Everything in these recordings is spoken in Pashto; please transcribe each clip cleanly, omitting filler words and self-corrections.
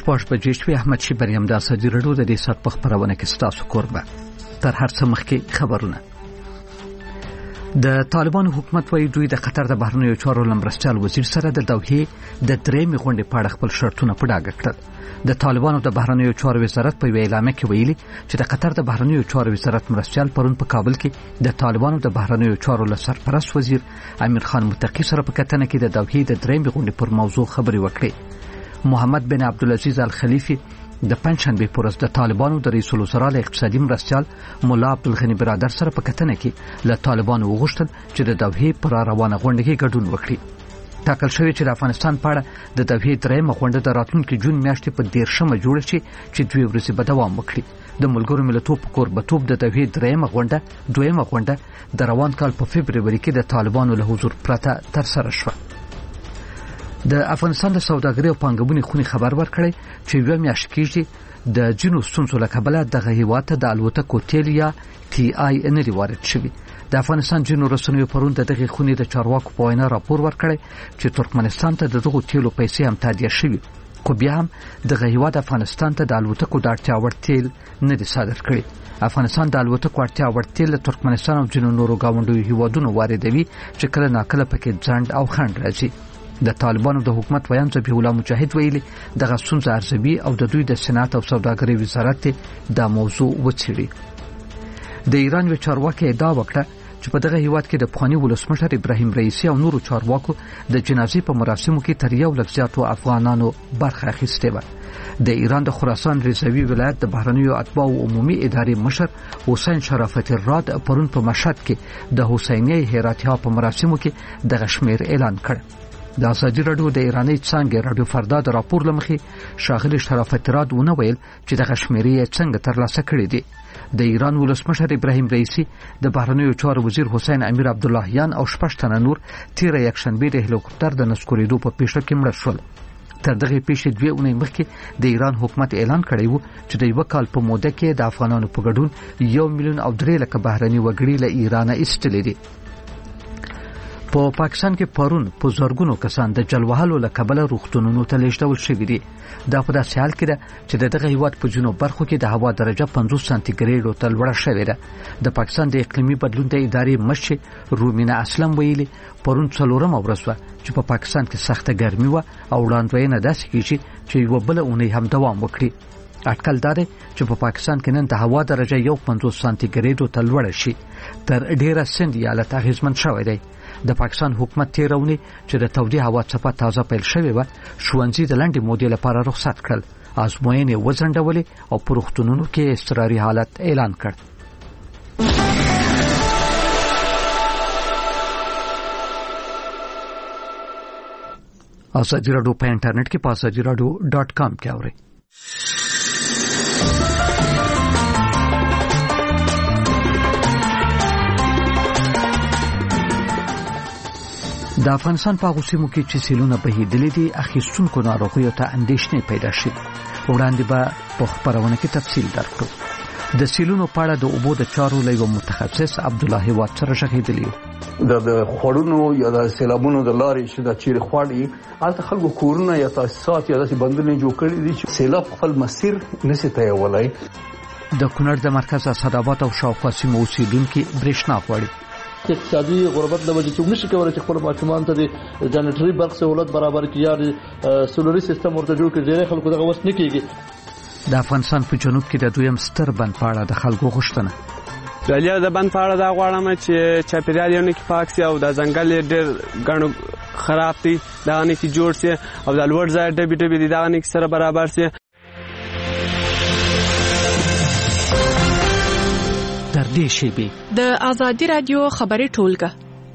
شپږ بجې شوې. احمد شي بریم د اسدي رډو د دې سات په خبرونه کې ستاسو کوربه. تر هر څه مخکې خبرونه. د طالبانو حکومت وايي دوی د قطر د بهرنیو چارو لمرستیال وزیر سره د دوحې د درېمې غونډې په اړه خپل شرطونه په ډاګه کړل. د طالبانو د بهرنیو چارو وزارت په اعلامیه کې ویلي چې د قطر د بهرنیو چارو وزارت مرستیال پرون په کابل کې د طالبانو د بهرنیو چارو له سرپرست وزیر امیر خان متقی سره په کتنه کې د دوحې د درېمې غونډې پر موضوع خبرې وکړې. محمد بن عبدالعزیز الخلیفي د پنځشنبه پر ورځ د طالبانو د رئیس الوزرا له اقتصادي مرستیال مولا عبدالغنی برادر سره په کتنه کې له طالبانو وغوښتل چې د دوحې پر روانه غونډه کې ګډون وکړي. ټاکل شوی چې د افغانستان په اړه د دوحې درېمه غونډه د راتلونکي جون میاشتې په 13مه جوړه شي چې 2 ورځې به دوام وکړي. د ملګرو ملتونو په کوربتوب د دوحې درېمه غونډه د روان کال په فبرवरी کې د طالبانو له حضور پرته تر سره شوه. د افغانستان د سوداګرۍ او پانګونې خونې خبر ورکړی چې یو میاشت کېږي د جنو ستونزو له کبله دغه هیواد ته د الوتکو تیل یا TI نه وارد شوي. د افغانستان جنو رسنیو پرون د دغه خونې د چارواکو په وینا راپور ورکړی چې ترکمنستان ته دغه تیلو پیسې هم تادیه شوي، خو بیا هم دغه هیواد افغانستان ته د الوتکو د اړتیا وړ تیل نه دي صادر کړي. افغانستان د الوتکو اړتیا وړ تیل له ترکمنستان او جنو نورو گاونډیو هیوادونو واردوي چې کله ناکله پکې ځنډ او خنډ راځي. د طالبانو د حکومت ویان ذبیح الله مجاهد ویلي دغه ستونزه ارزوي او د دوی د صنعت او سوداګرۍ وزارت د موضوع وڅېړي. د ایران یو چارواکي ادعا وکړه چې په دغه هیواد کې د پخوانی ولسمشر ابراهیم رئیسی او نورو چارواکو د جنازې په مراسمو کې تر 1 لک زیاتو افغانانو برخه اخیستې وه. د ایران د خراسان رضوي ولایت د بهرنیو اتباعو عمومي ادارې مشر حسین شرافت الراد پرون په مشهد کې د حسینیه هراتیا په مراسمو کې دغه شمیر اعلان کړ. د اسدي رډو د ایراني څنګه رادیو فردا د راپور لمخې شاغلي شرافت راد ونه ویل چې د غشمیري څنګه ترلاسه کړې دي. د ایران ولسمشر ابراهیم رئیسی د بهرنیو چارو وزیر حسین امیر عبداللهیان او 6 تنه نور تیر یکشنبه د هلیکوپټر د نسکوریدو په پیښه کې مړ شول. تر دغه پیښې 2 اونۍ مخکې د ایران حکومت اعلان کړی و چې د یو کال په موده کې د افغانانو په ګډون 1 میلیون او 3 لک بهرني وګړي له ایران ایستلې دي. په پاکستان کې پرون په زرګونو کسان د جلوهالو له کبله روغتونونو ته لیږدول شوي دي. دا په داسې حال کې ده چې دغه هیواد په جنوب برخو کې د هوا درجه 50 سانتیګریډ ته لوړه شوې ده. د پاکستان د اقلیمي بدلون د ادارې مشر رومینا اسلم ویلي پرون 4مه ورځ و چې په پاکستان کې سخته ګرمي و او وړاندوینه داسې کیږي چې یو بل اونۍ هم دوام وکړي. اټکل دار چې په پاکستان کې نن د هوا درجه 50 سانتیګریډ ته لوړه شي. تر ډیره سند ایالت اغیزمن شوی دی. د پاکستان حکومت تیرونی چې د تودې هوا څپه تازه پیل شوې و شوونځي د لنډې مودې لپاره رخصت کړل، ازموینې وځنډولې او په روغتونونو کې اضطراري حالت اعلان کړ. اسدي رادیو په انټرنیټ کې په asadiradyo.com کې اورئ. د افغانستان په غوسیمو کې چې سیلونه بهیدلې دي اخیستونکو ناروغیو ته اندېښنې پیدا شي. وړاندې به په خبرونه کې تفصیل درکړو. د سیلونو په اړه د اوبو د چارو له متخصص عبد الله هیواد سره شهیدلی د خړونو یا د سیلابونو د لارې چې د چیر خواړي الته خلکو کورونه یا تاسیسات یا د بندونه جوړ کړي دي چې سیلاب خپل مسیر نشي تیولای. د کونړ د مرکز اسداباد او شاوخوا سیمو اوسیدونکو برېښنا غواړي. اقتصادي غربت د وجې چې نشي کولای چې خپل ماشومان ته د جنریټري برق سہولت برابر کړي یا سولري سیستم ورته جوړ کړي. ډېر خلکو دغه وس نه کیږي. د افغانستان په جنوب کې د دویم ستر بند په اړه د خلکو غوښتنه. بیا د بند په اړه دا غواړم چې چاپیریال یې نه کې پاک شي او د ځنګل ډېر غنو خراب دي دا نه کې جوړ شي او د لوړ ځای ډبې دي دا نه کې سره برابر شي. تر دې شیبې د آزادي رادیو خبري ټولګه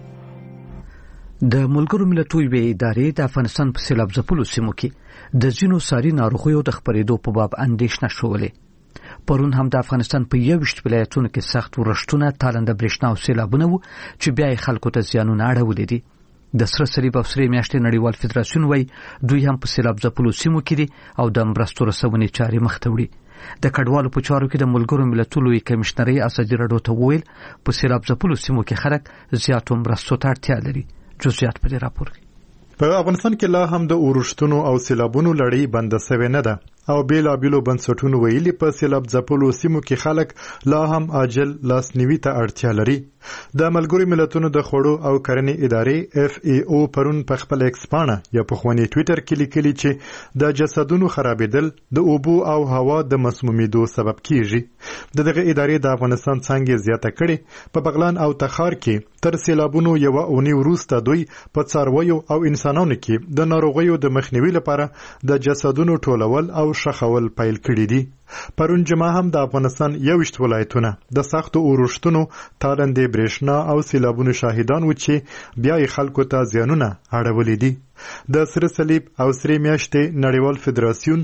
د ملګرو ملتونو ادارې د افغانستان په سیلاب ځپلو سیمو کې د ځینو ساري ناروغیو د خپرېدو په باب اندېښنه شولې. پرون هم د افغانستان په 21 ولایتونو کې سخت ورښتونه، تالنده برېښنا او سیلابونه وو چې بیا یې خلکو ته زیانونه اړولې دي. د سره صلیب او سرې میاشتې نړیوال فدراسیون وایي دوی هم په سیلاب ځپلو سیمو کې دي او د مرستو رسونې چارې مخ ته وړي. د کډوالو په چارو کې د ملګرو ملتونو کمشنري اسدي رډو ته ویل په سیلاب ځپلو سیمو کې خلک زیاتو مرستو ته اړتیا لري. جزئیات په دې راپور کې. په افغانستان کې لا هم د اورښتونو او سیلابونو لړۍ بند شوې نه ده. او بیلابیلو بنسټونو ویلي په سیلاب ځپلو سیمو کې خلک لا هم عاجل لاسنیوي ته اړتیا لري. د ملګرو ملتونو د خوړو او کرنې ادارې FAO پرون په خپل ایکس پاڼه یا په خواني ټوئیټر کې لیکلي چې د جسدونو خرابېدل د اوبو او هوا د مسمومیدو سبب کیږي. دغه ادارې د افغانستان څنګه زیاته کړي په بغلان او تخار کې تر سیلابونو یو اونۍ وروسته دوی په څارویو او انسانانو کې د ناروغیو د مخنیوي لپاره د جسدونو ټولول او شخول پیل کړي دي. پرون جمعه هم د افغانستان 21 ولایتونه د سختو اورښتونو، تالندې برېښنا او سیلابونو شاهدان و چې بیا یې خلکو ته زیانونه اړولي دي. د سره صلیب او سرې میاشتې نړیوال فدراسیون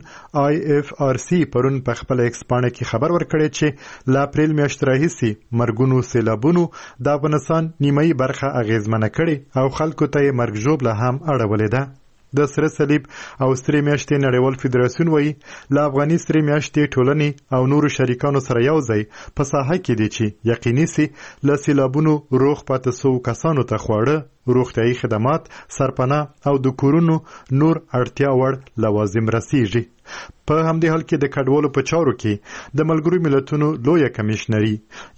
IFRC پرون په خپل ایکس پاڼه کې خبر ورکړی چې له اپریل میاشتې راهیسې مرګونو سیلابونو د افغانستان نیمایي برخه اغیزمنه کړې او خلکو ته یې مرګ ژوبله هم اړولې ده. د سره صلیب او سرې میاشتې نړیوال فدراسیون وایي له افغاني سرې میاشتې ټولنې او نورو شریکانو سره یو ځای په ساحه کې دي چې یقیني سي له سیلابونو روغ پاتې سوو کسانو ته خواړه، روغتیايي خدمات، سرپناه او د کورونو نور اړتیا وړ لوازم رسیږي. په همدې حال کې د کډوالو په چارو کې د ملګرو ملتونو لویه کمیشنري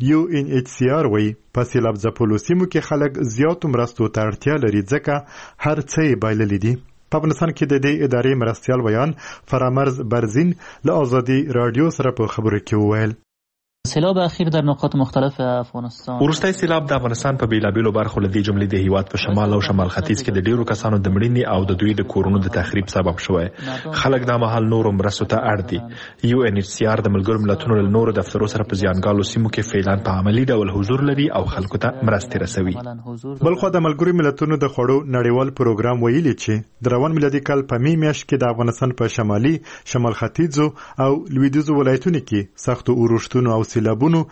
UNHCR وایي په سیلاب ځپلو سیمو کې خلک زیاتو مرستو ته اړتیا لري ځکه هر څه یې بایللي دي. په افغانستان کې د دې ادارې مرستیال ویان فرامرز برزین له آزادي رادیو سره په خبرو کې وویل سیلاب اخیر در نقاط مختلف افغانستان وروستی سیلاب د افغانستان په بیلابیلو برخو له دې جملې د هیواد په شمال او شمال ختیځ کې د ډیرو کسانو د مړینې او د دوی د کورونو د تخریب سبب شوی. خلک دا مهال نورو مرستو ته اړ دي. UNHCR د ملګرو ملتونو له نورو دفترو سره په زیانګالو سیمو کې فعلاً په عملی ډول حضور لري او خلکو ته مرستې رسوي. بلخو د ملګرو ملتونو د خوړو نړیوال پروګرام ویلي چې د روان میلادي کال په می میاشت کې د افغانستان په شمالي، شمال ختیځو او لویدیځو ولایتونو کې سختو اورښتونو او سیلابونو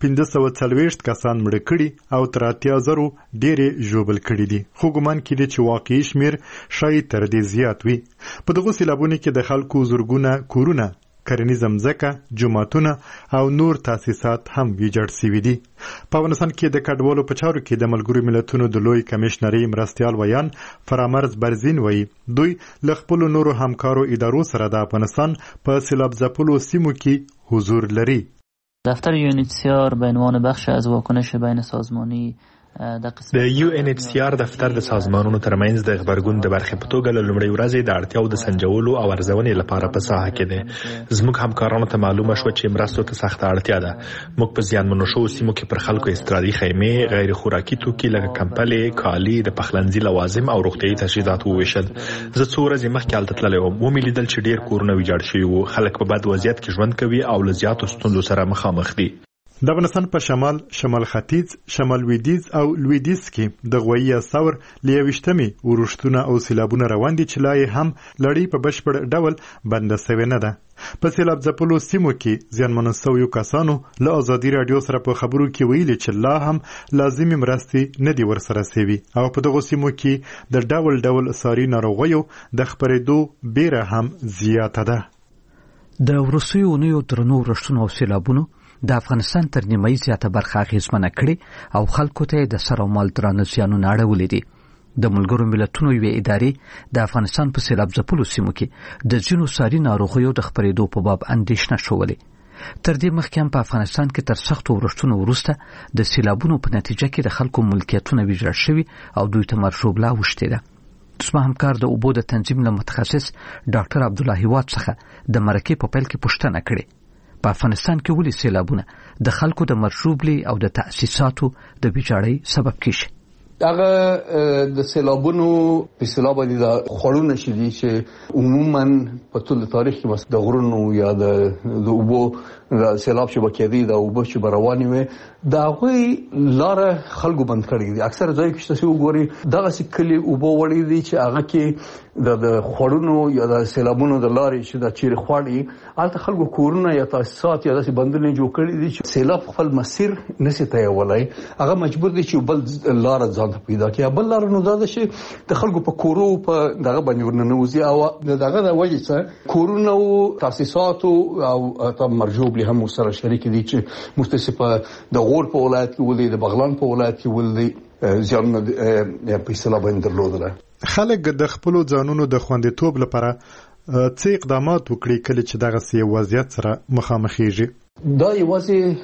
540 کسان مړه کړي او تر 80,000 ډېرې ژوبل کړي دي. خو ګمان کېږي چې واقعي شمیر شاید تر دې زیات وي. په دغو سیلابونو کې د خلکو زرګونه کورونه، کرنیزه مځکه، جوماتونه او نور تاسیسات هم ویجاړ شوي دي. په افغانستان کې د کډوالو په چارو کې د ملګرو ملتونو د لوی کمیشنري مرستیال ویان فرامرز برزین وایي دوی له خپلو نورو همکارو ادارو سره د افغانستان په سیلاب ځپلو سیمو کې حضور لري. دفتر UNHCR به عنوان بخش از واکنش بین سازمانی د UNHCR دفتر د سازمانونو ترمنځ د خبرګون د برخې په توګه له لومړۍ ورځې د اړتیاو د سنجولو او ارزونې لپاره په ساحه کې دی. زموږ همکارانو ته معلومه شوه چې مرستو ته سخته اړتیا ده. موږ په زیانمنو شوو سیمو کې پر خلکو استرادي خیمې، غیر خوراکي توکي لکه کمپلې، کالي، د پخلنځي لوازم او روغتیايي تجهیزات وویشل. زه څو ورځې مخکې هلته تللی وم. ومې لیدل چې ډېر کورونه ویجاړ شوي وو. خلک په بد وضعیت کې ژوند کوي او له زیاتو ستونزو سره مخامخ دي. د افغانستان په شمال، شمال ختیځ، شمال لویدیځ او لویدیځ کې د غویي اساور له 21مې اورښتونه او سیلابونه روان دي چې لا یې هم لړۍ په بشپړ ډول بنده سوې نه ده. په سیلاب ځپلو سیمو کې زیانمنو شویو کسانو له آزادي رادیو سره په خبرو کې ویلي چې لا هم لازمي مرستې نه دي ورسره سوي او په دغو سیمو کې د ډول ډول ساري ناروغیو د خپرېدو بیره هم زیاته ده. د وروستیو اونیو درنو اورښتونو او سیلابونو د افغانستان تر نیمایي زیاته برخه اغیزمنه کړې او خلکو ته د سر او مال درانه زیانونه اړولي دي. د ملګرو ملتونو یوې ادارې د افغانستان په سیلاب ځپلو سیمو کې د ځینو ساري ناروغیو د خپرېدو په باب اندېښنه شولې. تر دې مخکې هم په افغانستان کې تر سختو اورښتونو وروسته د سیلابونو په نتیجه کې د خلکو ملکیتونه ویجاړ شوي او دوی ته مرژوبله اوښتې ده. زما همکار د اوبو د تنظیم له متخصص ډاکټر عبدالله هیواد څخه د مرکې په پیل کې پوښتنه کړې په افغانستان کې ولې سیلابونه د خلکو د مرژوبلې او د تأسیساتو د ویجاړۍ سبب کیږي. هغه د سیلابونو په سیلاب باندې د خړونه شې دي چې عموما په ټول تاریخ کې د غرونو یا د اوبو د سیلاب چې بکیدي د اوبو چې روانې وي دا غوي لار خلکو بند کړی دي. اکثر ځای کې چې وګوري دغه سکلي اوبو وړي دي چې هغه کې د خړونو یا د سیلابونو د لارې چې د چیر خواړي الته خلکو کورونه یا تاسیسات یا داسې بندونه جوړ کړی دي چې سیلاب خپل مسیر نشي تیولای. هغه مجبور دي چې بل لار ځان پیدا کړي. بل لار نو دا چې د خلکو په کورو په دغه باندې ورننوځي او دغه د وجې څخه کورونه او تاسیسات او تم مرجوب له هم سره شریک دي چې مستثمر د غور په ولایت کې ولې د بغلان په ولایت کې ولې ځان په سیلاب باندې درلودل. خلک د خپل ځانونو د خوندیتوب لپاره څه اقدامات وکړي کله چې دغه سي وضعیت سره مخامخېږي؟ دا یوازې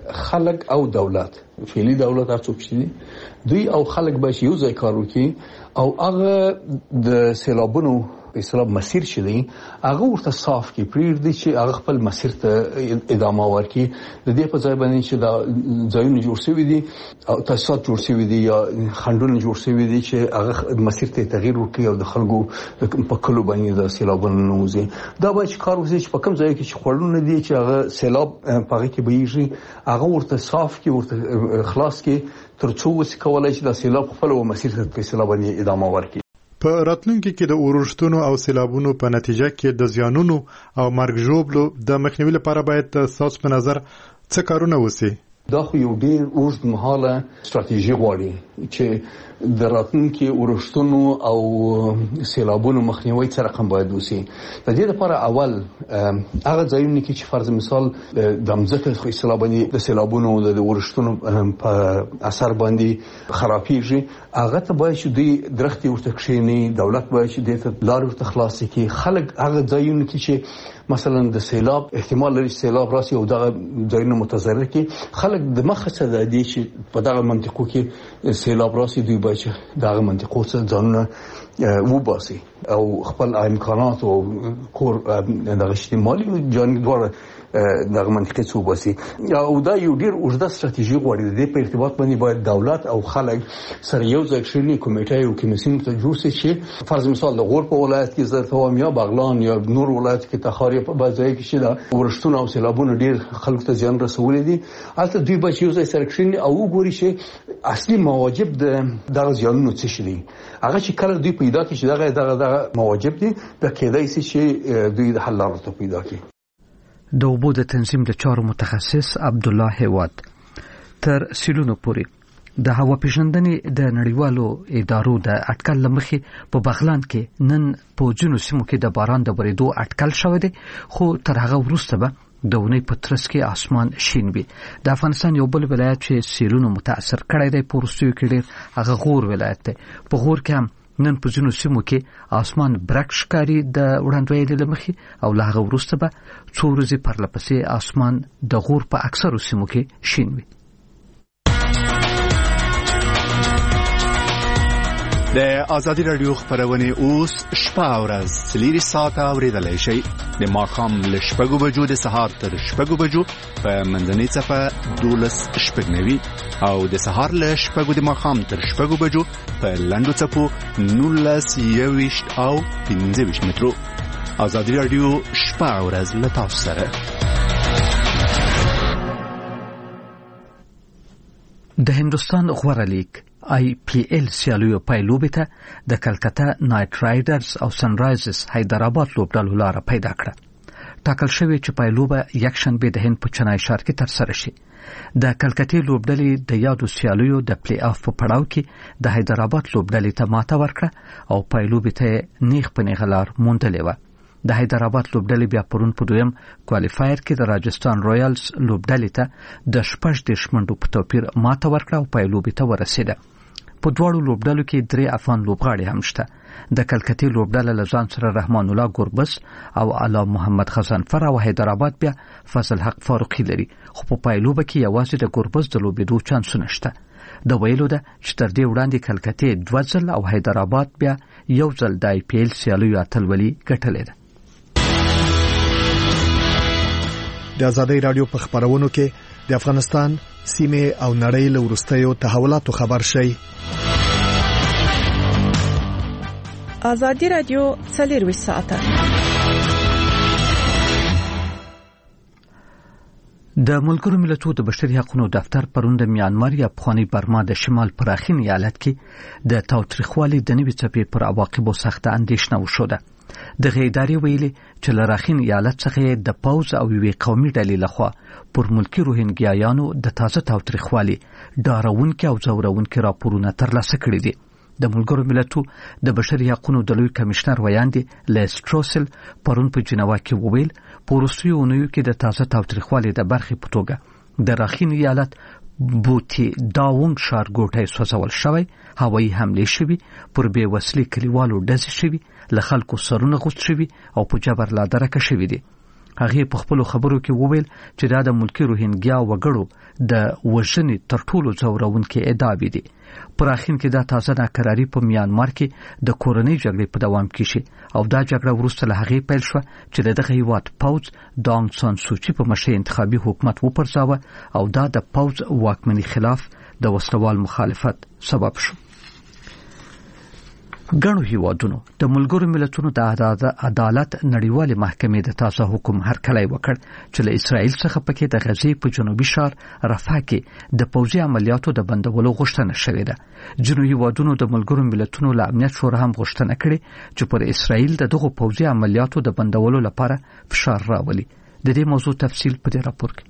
خلک او دولت فعلی دولت هڅو کوي دوی او خلک به یو ځای کار وکړي او هغه د سیلابونو اسلام مسیر شدی هغه ورته صاف کی پریږدي چې هغه خپل مسیر ته ادامه ورکړي د دې په ځای باندې چې دا ځایونه جوړ شوی دي او تاسیسات جوړ شوی دي یا خندونه جوړ شوی دي چې هغه مسیر ته تغییر ورکړي او د خلکو په کلو باندې د سیلابونو نوځي دا به کار وکړي چې په کوم ځای کې چې خړلونه دي چې هغه سیلاب پغه کې بهیږي هغه ورته صاف کی ورته خلاص کی ترڅو وس کولای چې د سیلاب خپل مسیر ته سیلاب باندې ادامه ورکړي. په راتلونکي کې د اورښتونو او سیلابونو په نتیجه کې د زیانونو او مرګ ژوبلو د مخنیوي لپاره باید تاسو په نظر څه کارونه وسی؟ دا خو یو ډیر اوږد مهاله ستراتیژي غواړي چې د راتلونکي اورښتونو او سیلابونو مخنیوي څه رقم باید وسی. د دې لپاره اول هغه ځایونه کې چې فرض مثال د ځمکې خو سیلابونو د سیلابونو او د اورښتونو په اثر باندې خرابېږي هغه ته باید چې دوی درختي ورته کښیني دولت باید چې د لارو ورته خلاص کړي خلک هغه ځایونه کې چې مثلا د سیلاب احتمال لري سیلاب راسي او دغه ځایونه متضرر کړي خلک د مخه څخه د دې چې په دغه منطقو کې سیلاب راسي دوی باید دغه منطقو څخه ځانونه وباسي او خپل امکانات او کور دغه اجتماعي او جانبي دوه دغه منطقې څو باسي او دا یو ډیر اوږده ستراتیژي غواړي د دې په ارتباط باندې باید دولت او خلک سره یو ځای شي کمیټه او کمیسیون ته جوړ شي چې فرض مثال د غور په ولایت کې زرته وام یا بغلان یا نور ولایت کې تخاری په بازار کې شي دا ورښتونه او سیلابونه ډیر خلکو ته زیان رسولې دي البته دوی به یو ځای سره شي او وګوري چې اصلي مواجب د زیانونو څه شي هغه چې کله دوی پیدا کړي چې دغه مواجب دي د کېدای شي چې دوی د حل لارې پیدا کړي. د اوبو د تنظیم د چارو متخصص عبدالله هیواد تر سیلونو پورې د هوا پیژندنې د نړیوالو ادارو د اټکل لمخې په بغلان کې نن په ځینو سیمو کې د باران د ورېدو اټکل شوی دی خو تر هغه وروسته به د اونۍ په ترڅ کې اسمان شین وي. د افغانستان یو بل ولایت چې سیلونو متاثر کړی دی په وروستیو کې ډېر هغه غور ولایت دی. په غور کې هم نن په ځینو سیمو کې اسمان برک ښکاري د وړاندوینې له مخې او له هغه وروسته به څو ورځې پرلپسې اسمان د غور په اکثرو سیمو کې شین وي. د آزادي رادیو خبرونه اوس شپه او ورځ 3 ساعته اوریدلای شئ د ماښام له 6 بجو د سهار تر 6 بجو په منځنۍ صفه 12:90 او د سهار له 6 د ماښام تر 6 بجو په لنډو صفو 19:20 او 15 مترو. آزادي رادیو شپه او ورځ له تاسو سره. د هندستان غوره لیگ IPL سیالیو پایلوبې ته د کلکتا نایټ رایډرز او سنرایزرز حیدرآباد لوبډلو لاره پیدا کړه. ټاکل شوی چې پایلوبه یکشنبه د هند په چنای ښار کې ترسره شي. د کلکتې لوبډلې د یادو سیالیو د پلی آف په پړاو کې د حیدرآباد لوبډلې ته ماته ورکړه او پایلوبې ته نیغ په نیغه لار موندلې وه. د حیدرآباد لوبډلې بیا پرون په دویم کوالیفایر کې د راجستان رویالز لوبډلې ته د 18 منډو په توپیر ماته ورکړه او پایلوبې ته ورسېده. په دواړو لوبډلو کې 3 افغان لوبغاړي هم شته. د کلکتې لوبډله له ځان سره رحمان الله ګوربز او علا محمد غضنفر او حیدرآباد بیا فضل حق فاروقي لري خو په پایلوبه کې یوازې د ګوربز د لوبېدو چانسونه شته. د ویلو ده چې تر دې وړاندې کلکتې 2 ځل او حیدرآباد بیا 1 ځل د IPL سیالیو اتلولي ګټلې ده. د آزادۍ رادیو په خبرونو کې د افغانستان سیمه او نړۍ له وروستیو تحولاتو خبر شي. آزادۍ رادیو 24 ساعته. د ملګرو ملتونو د بشري حقوقو دفتر پرون د میانمار یا افغاني برما د شمال پراخین ایالت کې د تاوتریخوالي د نوي څپې پر عواقبو سخته اندېښنه وشوده. د غیداري ویلي چې لراخین ایالت څخه د پاوز او وی قومي ډلې لخوا پر ملکی روهینګیایانو د تازه تاوتریخوالي ډارونکي او ځورونکي راپورونه ترلاسه کړي دي. د ملګرو ملتونو د بشري حقوقو د لوی کمشنر ویاندې لیستروسل پرون په جنیوا کې وویل په وروستیو اونیو کې د تازه تاوتریخوالي د برخې په توګه د راخین ایالت بوتی داونګ ښارګوټی سوځول شوی، هوایي حملې شوي، پر بې وسلې کلیوالو ډزې شوي، له خلکو سرونه غوڅ شوي او په جبر لا درکه شوي دي. هغې په خپلو خبرو کې وویل چې دا د ملکي روهینګیا وګړو د وژنې تر ټولو ځورونکې ادعاوې دي. پر اخر کې دا تازه ناکراري په میانمار کې د کورنۍ جګړې په دوام کې شي او دا جګړه وروسته له هغې پیل شوه چې دغه هیواد پوځ دانګ سان سوچي په مشرۍ انتخابي حکومت وپرځاوه او دا د پوځ واکمنۍ خلاف د وسلوال مخالفت سبب شو. ګڼو هیوادونو د ملګرو ملتونو د عدالت نړیوالې محکمې د تازه حکم هرکلی وکړ چې له اسرائیل څخه پکې د غزې په جنوبي ښار رفح کې د پوځي عملیاتو د بندولو غوښتنه شوې ده. ځینو هیوادونو د ملګرو ملتونو له امنیت شورا هم غوښتنه کړې چې پر اسرائیل دغه پوځي عملیاتو د بندولو لپاره فشار راولي. د دې موضوع تفصیل په دې راپور کې.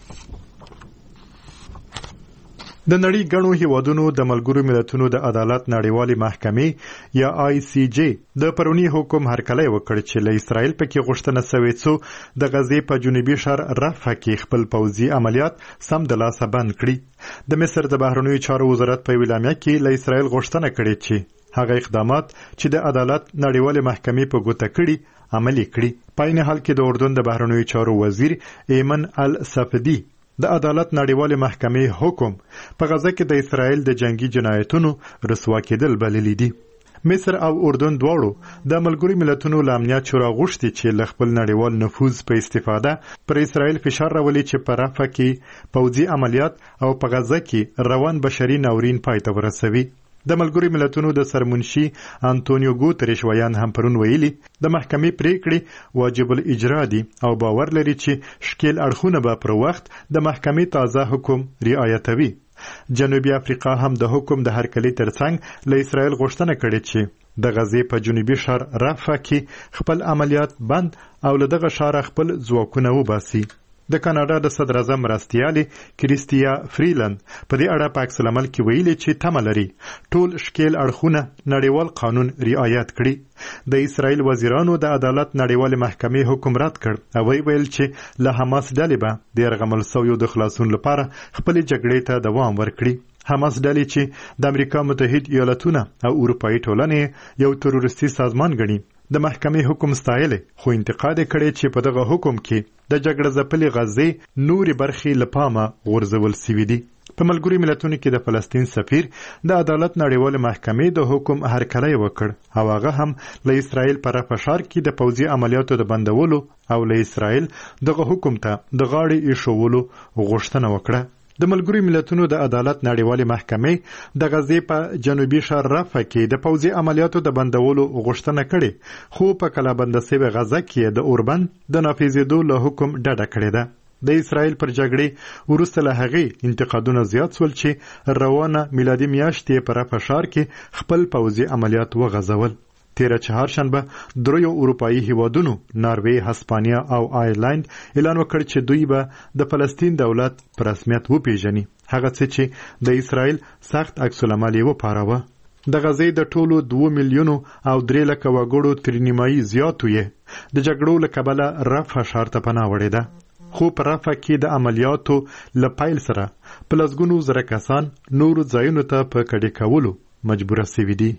د نړۍ ګڼو هیوادونو د ملګرو ملتونو د عدالت نړیوالې محکمې یا ICJ د پرونی حکم هرکلی وکړ چې له اسرائیل پکې غوښتنه شوې څو د غزې په جنوبي ښار رفح کې خپل پوځي عملیات سم د لاسه بند کړي. د مصر د بهرنیو چارو وزارت په اعلامیه کې له اسرائیل غوښتنه کړې چې هغه اقدامات چې د عدالت نړیوالې محکمې په ګوته کړي عملي کړي. په عین حال کې د اردن د بهرنیو چارو وزیر ایمن الصفدي د عدالت نړیوالې محکمې حکم په غزه کې د اسرائیل د جنگي جنایتونو رسوا کېدل بللی دي. مصر او اردن دواړو د ملګرو ملتونو له امنیت شورا غوښتي چې له خپل نړیوال نفوذ په استفاده پر اسرائیل فشار راولي چې په رفح کې پوځي عملیات او په غزه کې روان بشري ناورین پای ته ورسوي. د ملګرو ملتونو د سرمنشي انټونیو ګوتریش ویان هم پرون ویلي د محکمې پریکړې واجب الاجرا دي او باور لري چې شکیل اړخونه به پر وخت د محکمې تازه حکم رعایتوي. جنوبي افریقا هم د حکم د هرکلي ترڅنګ له اسرائیل غوښتنه کړې چې د غزې په جنوبي ښار رفح کې خپل عملیات بند او له دغه ښار خپل ځواکونه وباسي. د کاناډا د صدر اعظم مرستیالي کریستیا فریلند په دې اړه په عکس العمل کې ویلي چې تمه لري ټول شکیل اړخونه نړیوال قانون رعایت کړي. د اسرائیل وزیرانو د عدالت نړیوالې محکمې حکم رد کړ او ویل چې له حماس ډلې به د یرغمل شویو د خلاصون لپاره خپل جګړې ته دوام ورکړي. حماس ډلې چې د امریکا متحد ایالتونه او اروپایي ټولنې یو تروریستي سازمان ګڼي د محکمې حکم ستایلې خو انتقاد کړي چې په دغه حکم کې د جګړه ځپلې غزې نورې برخې له پامه غورځول شوي دي. په ملګرو ملتونو کې د فلسطین سفیر د عدالت نړیوالې محکمې د حکم هرکلی وکړ او هغه هم له اسرائیل په رفح ښار کې د پوځي عملیاتو د بندولو او له اسرائیل دغه حکم ته د غاړې ایښولو غوښتنه وکړه. د ملګرو ملتونو د عدالت نړیوالې محکمې د غزې په جنوبي ښار رفح کې د پوځي عملیاتو د بندولو غوښتنه کړې خو په کلابند شوې غزه کې د اوربند د نافذېدو له حکم ډډه کړې ده. د اسرائیل پر جګړې وروسته له هغې انتقادونه زیات شول چې روانه میلادي میاشت یې په رفح ښار کې خپل پوځي عملیات وغځول. تیره چهارشنبه دریو اروپایي هیوادونو ناروې، هسپانیا او آیرلند اعلان وکړ چې دوی به د فلسطین دولت په رسمیت وپیژني، هغه څه چې د اسرائیل سخت عکس العمل یې وپاروه. د غزې د ټولو 2 میلیونو او 3 لکه وګړو تر نیمایي زیاتو یې د جګړو له کبله رفح ښار ته پناه وړې ده. خو په رفح کې د عملیاتو له پیل سره په لسګونو زره کسان نورو ځایونو ته په کډې کولو مجبوره شوي دي.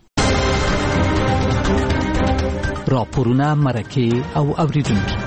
راپورونه، مرکې او اوریدونکي.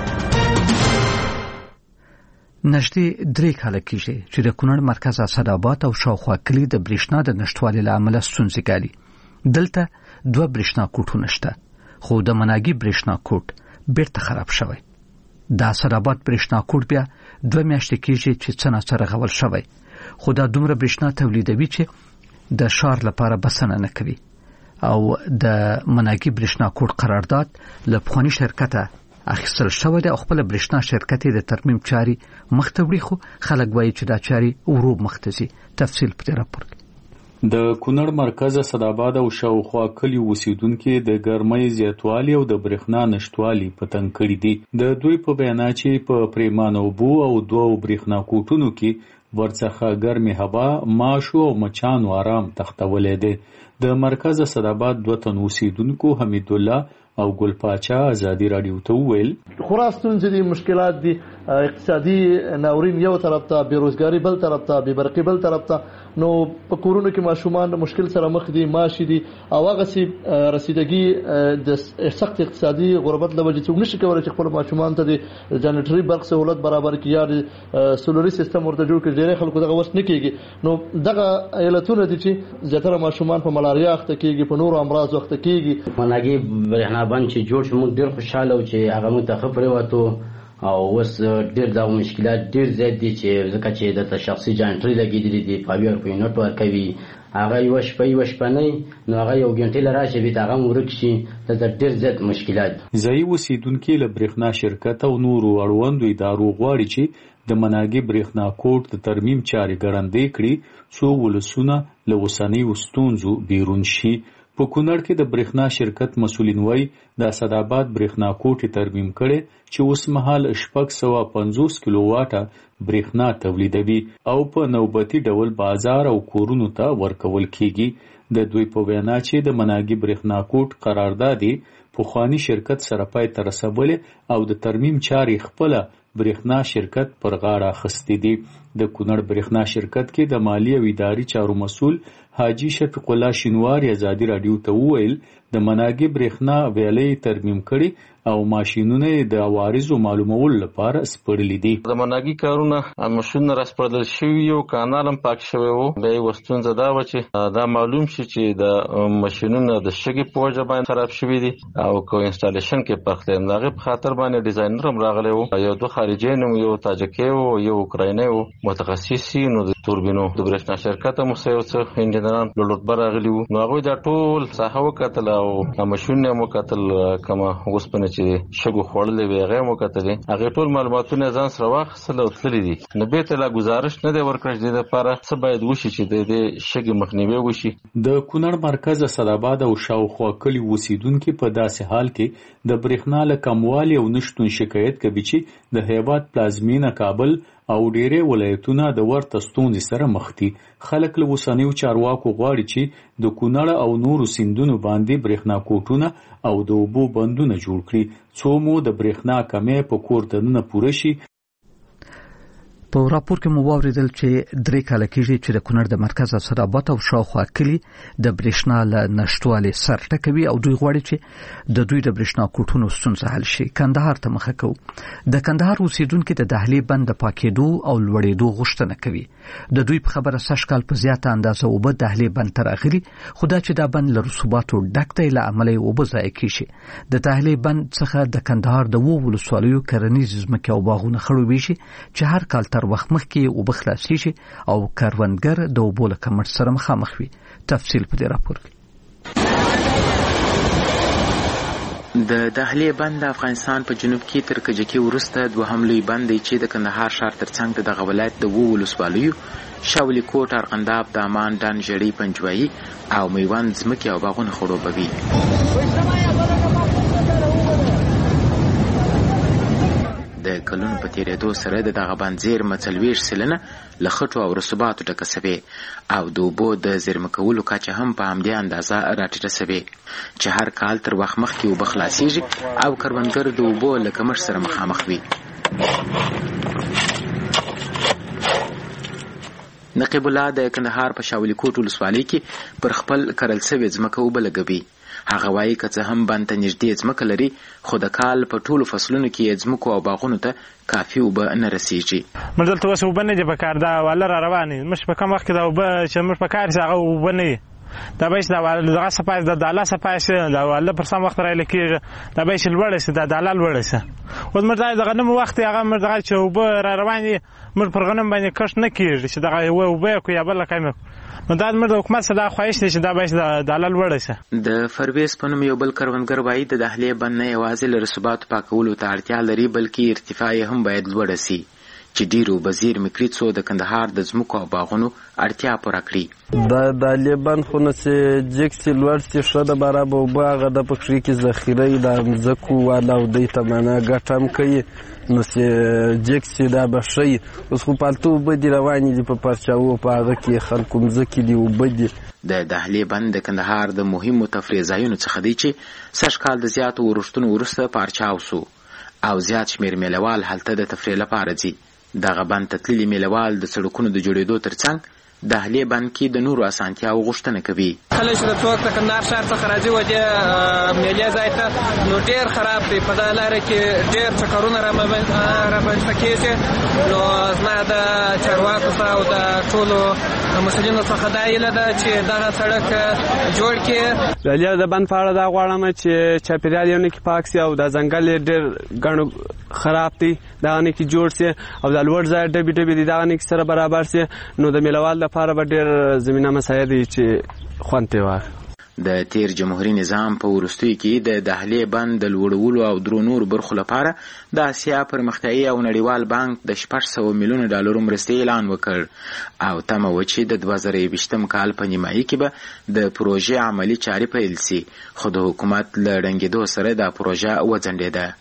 نږدې 3 کاله کېږي چې د کونړ مرکز اسداباد او شاوخوا کلي د برېښنا د نشټوالي له امله ستونزې ګالي. دلته 2 برېښنا کوټونه شته خو د مناګي برېښنا کوټ بیرته خراب شوی. د اسداباد برېښنا کوټ بیا 2 میاشتې کېږي چې څه ناڅه رغول شوی خو دا دومره برېښنا تولیدوي چې د ښار لپاره بسنه نه کوي او د مناګي برېښنا کوټ قرارداد له پخواني شرکته اخیستل شوی دی او خپل برېښنا شرکت د ترمیم چاري مخته وړي خو خلک وایي چې دا چاري ورو مخته ځي. تفصیل په راپور کې. د کونړ مرکز اسداباد او شاوخوا کلیو اوسیدونکو د ګرمۍ زیاتوالی او د برېښنا نشټوالي په تنګ کړي دي. د دوی په بیان چې په پریمانو بو او 2 برېښنا کوټونو کې ورڅخه ګرمي هوا، ماشو او مچانو آرام تختولې دي. د مرکز اسداباد 2 تن اوسیدونکو حمید الله او ګل پاچا ازادي رادیو ته وویل خراستون دي مشکلات دي اقتصادي ناورین یو طرف ته بیروزګاری بل طرف ته بیبرقی بل طرف ته نو په کورونو کې ماشومان د مشکل سره مخ دي ماشي دي او هغه سي رسیدګي د سخت اقتصادي غربت لوجه څو نشي کولای چې خپل ماشومان ته د جنریټري برق سہولت برابر کړي یا سولري سیستم ورته جوړ کړي ډېر خلکو دغه وس نه کیږي نو دغه علتونه دي چې زیاتره ماشومان په ملاریا اخته کیږي په نورو امراض اخته کیږي مناګي برېښنا باندې چې جوړ شو موږ ډېر خوشاله او چې هغه متخفر وته او وس ډېر دا مشکلات ډېر زیات دي چې ځکه چې د شخصي جنریټري لګیدلې دي پاور په یونټ ورکوي هغه یو شپه نه نو هغه یو غنټه لراشه به هغه ورک شي دا ډېر زیات مشکلات ځای اوسیدونکو له برېښنا شرکت او نورو اړوندو ادارو غواړي چې د مناګي برېښنا کوټ د ترمیم چارې ګړندې کړي څو ولسونه له وسنۍ ستونزو بیرون شي په کونړ کې د برېښنا شرکت مسولین وایي د اسداباد برېښنا کوټ ترمیم کړي چې اوس مهال 650 کیلو واټه برېښنا تولیدوي او په نوبتي ډول بازار او کورونو ته ورکول کیږي د دوی په وینا چې د مناګي برېښنا کوټ قراردادي پخوانی شرکت سره پای ته رسولې او د ترمیم چارې خپل برېښنا شرکت پر غاړه اخیستې دي د کونړ برېښنا شرکت کې د مالی او اداري چارو مسول حاجی شفیق الله شینواری ازادي رادیو ته وویل د مناګي برېښنا ویلې ترمیم کړي او ماشینونه د عوارضو معلومولو لپاره سپړلې دي د مناګي کارونه ماشینونه راسپړل شوی یو کانالم پاک شوی وو به وستونزه دا و چې دا معلوم شي چې د ماشینونو د شګي پوجا باندې خراب شوی دي او کو انسټالیشن کې پخته دغه په خاطر باندې ډیزاینر هم راغلی وو یو دوه خارجین یو تاجکی وو یو اوکرایني وو متخصصي نو د توربینو د برېښنا شرکت مو څه انجنیران لوټبر راغلی وو نو هغه دا ټول ساحه وکتل او ماشینونه مو کتل کما اوسپنه چې شګو خورلې وي هغه مو کتلې هغه ټول معلوماتونه ځان سره واخیستل او تللی دي نو به ته لا گزارش نه دی ورکړل د لپاره څه باید وشي چې د شګي مخنیوي وشي د کونړ مرکز اسداباد او شاوخوا کلی اوسیدونکو په داسې حال کې د برېښنا له کموالي او نشټون شکایت کوي چې د هیواد پلازمینه کابل او ډېرې ولایتونه د ورته ستونزې سره مخ دي خلک له اوسنیو چارواکو غواړي چې د کونړ او نورو سیندونو باندې برېښنا کوټونه او د اوبو بندونه جوړ کړي څو مو د برېښنا کمې په کور دننه پوره شي په راپور کې مو واوریدل چې 3 کال کېږي چې د کونړ د مرکز اسداباد او شاوخوا کلی د برېښنا له نشټوالي سر ټکوي او دوی غواړي چې د دوی د برېښنا کوټونو ستونزه حل شي کندهار ته مخه کوي د کندهار اوسیدونکو د دهلي بند د پاکېدو او لوړېدو غوښتنه کوي د دوی په خبره سشکال په زیاته اندازه وب دهلي بند تر اخري خدا چې دا بند له رسوباتو ډک دی له عملي وب ځای کیږي د دهلي بند څخه د کندهار د وو ولسوالیو کرنیز ځمکې او باغونه خړوبې شي چې هر کال تر وخت مخکې وبخلاصي شي او کاروانګر د اوبو له کمښت سره مخامخ وي تفصیل په دې راپور کې د دهلي بند د افغانستان په جنوب کې تر کجکي ورسته دوهم لوی بند دی چې د کندهار ښار ترڅنګ د دغه ولایت د وو ولسوالیو شاولی کوټ ارغنداب دامان ډان ژړۍ پنجوایي او میوند ځمکې او باغونه خړوبوي د کلونو په تیریدو سره د دغه بند زیرمه 40 سلنه له خټو او رسوباتو ډکه سوې او د اوبو د زیرمه کولو کچه هم په همدې اندازه راټیټه سوې چې هر کال تر وخت مخکې اوبه خلاصیږي او کروندګر د اوبو له کمښت سره مخامخ وي نقیب الله د کندهار په شاولی کوټ ولسوالۍ کې پر خپل کرل سوې ځمکه اوبه لګوي هغه وایي که څه هم بند ته نږدې ځمکه لري خو د کال په ټولو فصلونو کې ځمکو او باغونو ته کافي اوبه نه رسیږي موږ دلته اوس اوبه نه دي پکار دا واله را روانې موږ په کوم وخت کې دا اوبه چې موږ پکار شي هغه اوبه نه دا به دا دغه صفای د داله صفای دا واله پر سم وخت راځي کې دا به شل وړه سي دا داله وړه سي اوس موږ دغه نو وخت هغه موږ دغه چې اوبه را روانې موږ پر غنم باندې کښ نه کیږي چې دغه اوبه کو یا بل کایم نو دا د حکومت صدا خواهش دي چې دا به د علل وړه سي د فرویس په نوم یو بل کروندګر وایي د دهلي بند نه یوازې له رسوباتو پاکولو ته اړتیا لري بلکې ارتفاع هم باید لوړه سي چې ډیرو بزیر مکریڅو د کندهار د ځمکو او باغونو اړتیا پوره کړي. د طالبان خو نه چې جکسي لوړ چې ښه د برابر اوبه هغه د پکښې کې ذخیره د ځمکو والا او دوی ته معنا ګټه هم کوي نو چې جکسي دا به ښه اوس خو پالتو اوبه دي روانې دي په پرچاوو په هغه کې خلکو مځکې دي اوبه دي. د دهلې بند د کندهار د مهمو تفریح ځایونو څخه دی چې سږ کال د زیاتو ورښتونو وروسته پارچاو سو او زیات شمېر میلهوال هلته د تفریح لپاره ځي. دغه بند ته تللي میلهوال د سړکونو د جوړېدو ترڅنګ دهلې بند کې د نورو اسانتیاو غوښتنه کوي. کله چې د څوک د کندهار ښار څخه راځي و دې میلې ځای ته نو ډېر خراب دی. په دا لاره کې ډېر چکرونه رامنځته کېږي. نو زما د چارواکو څخه او د ټولو مسؤلینو څخه دا هیله ده چې دغه سړک جوړ کړي. بیا د بند په اړه دا غواړم چې چاپېریال یې نه کې پاک سي او د ځنګل یې ډېر ګڼ خراب دی دغه نه کې جوړ سي او د لوړ ځای ډبې ډبې دي دغه نه کې سره برابر سي نو د میلهوال لپاره به ډېر زمینه مساعد وي چې خوند پرې واخلي. د تیر جمهوریت نظام په وروستیو کې د دهلې بند د لوړولو او درو نورو برخو لپاره د اسیا پرمختیایي او نړیوال بانک د 600 میلیون ډالرو مرستې اعلان وکړ او تمه و چې د 2020 کال په نیمایي کې به د پروژې عملي چارې پیل سي خو د حکومت له ړنګېدو سره دا پروژه وځنډېده.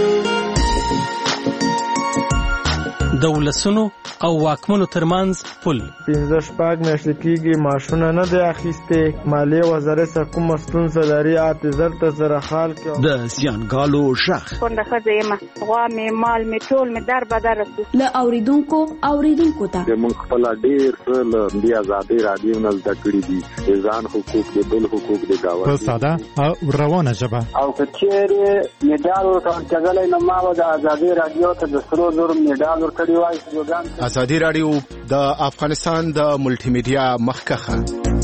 د ولسونو او واکمنو ترمنځ پل 15 میاشتې کېږي معاشونه نه دی اخیستې. مالیې وزارت څخه کومه ستونزه لري اعتذار ته سره حال کې د زیانګالو غږ کونډه ښځه یم غوا مې مال مې ټول مې در بدر رسو له اوریدونکو ته موږ خپل ډېر څه له دې ازادۍ رادیو نه زده کړي دي ځان حقوق دي بل حقوق دي دا په ساده او روانه ژبه او که چیرې میډال ورکړل کېدلی نو ما به د ازادۍ رادیو ته د سرو زرو میډال ورکړی وای. ازادي رادیو د افغانستان د ملټي میډیا مخکخه.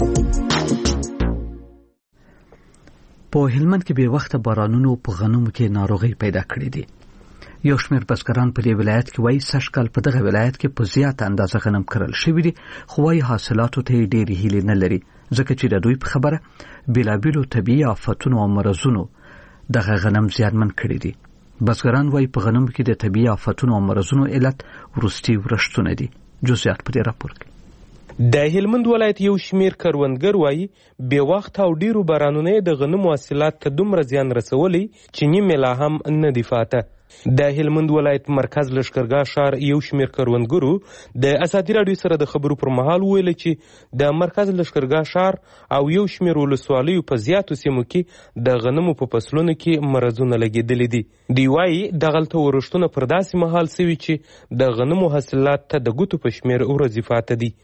په هلمند کې به وخت بارانونو په غنمو کې ناروغي پیدا کړې دي. یو شمېر بزګران په دې ولایت کې وایي سږ کال په دغه ولایت کې په زیاته اندازه غنم کرل شوي دي خو وايي حاصلاتو ته ډېرې هیلې نه لري ځکه چې د دوی په خبره بېلابېلو طبیعي آفتونو او مرضونو دغه غنم زیانمن کړي دي. بزګران وايي په غنمو کې د طبیعي آفتونو او مرضونو علت وروستي ورښتونه دي. جزئیات په دې راپور کې. د هلمند ولایت یو شمیر کروندګر وایي بې وخت او ډیرو بارانونو د غنمو حاصلات ته دومره زیان رسولی چې نیمه لا هم نه دی فاته. د هلمند ولایت مرکز لشکرګاه ښار یو شمیر کروندګرو د ازادي راډیو سره د خبرو پر مهال ویل چې د مرکز لشکرګاه ښار او یو شمیر ولسوالیو په زیاتو سیمو کې د غنمو په فصلونو کې مرضونه لګېدلي دي. دوی وایي دغلته ورښتونه پر داسې مهال سوي چې د غنمو حاصلات ته د ګوتو په شمیر ورځې فاته دي.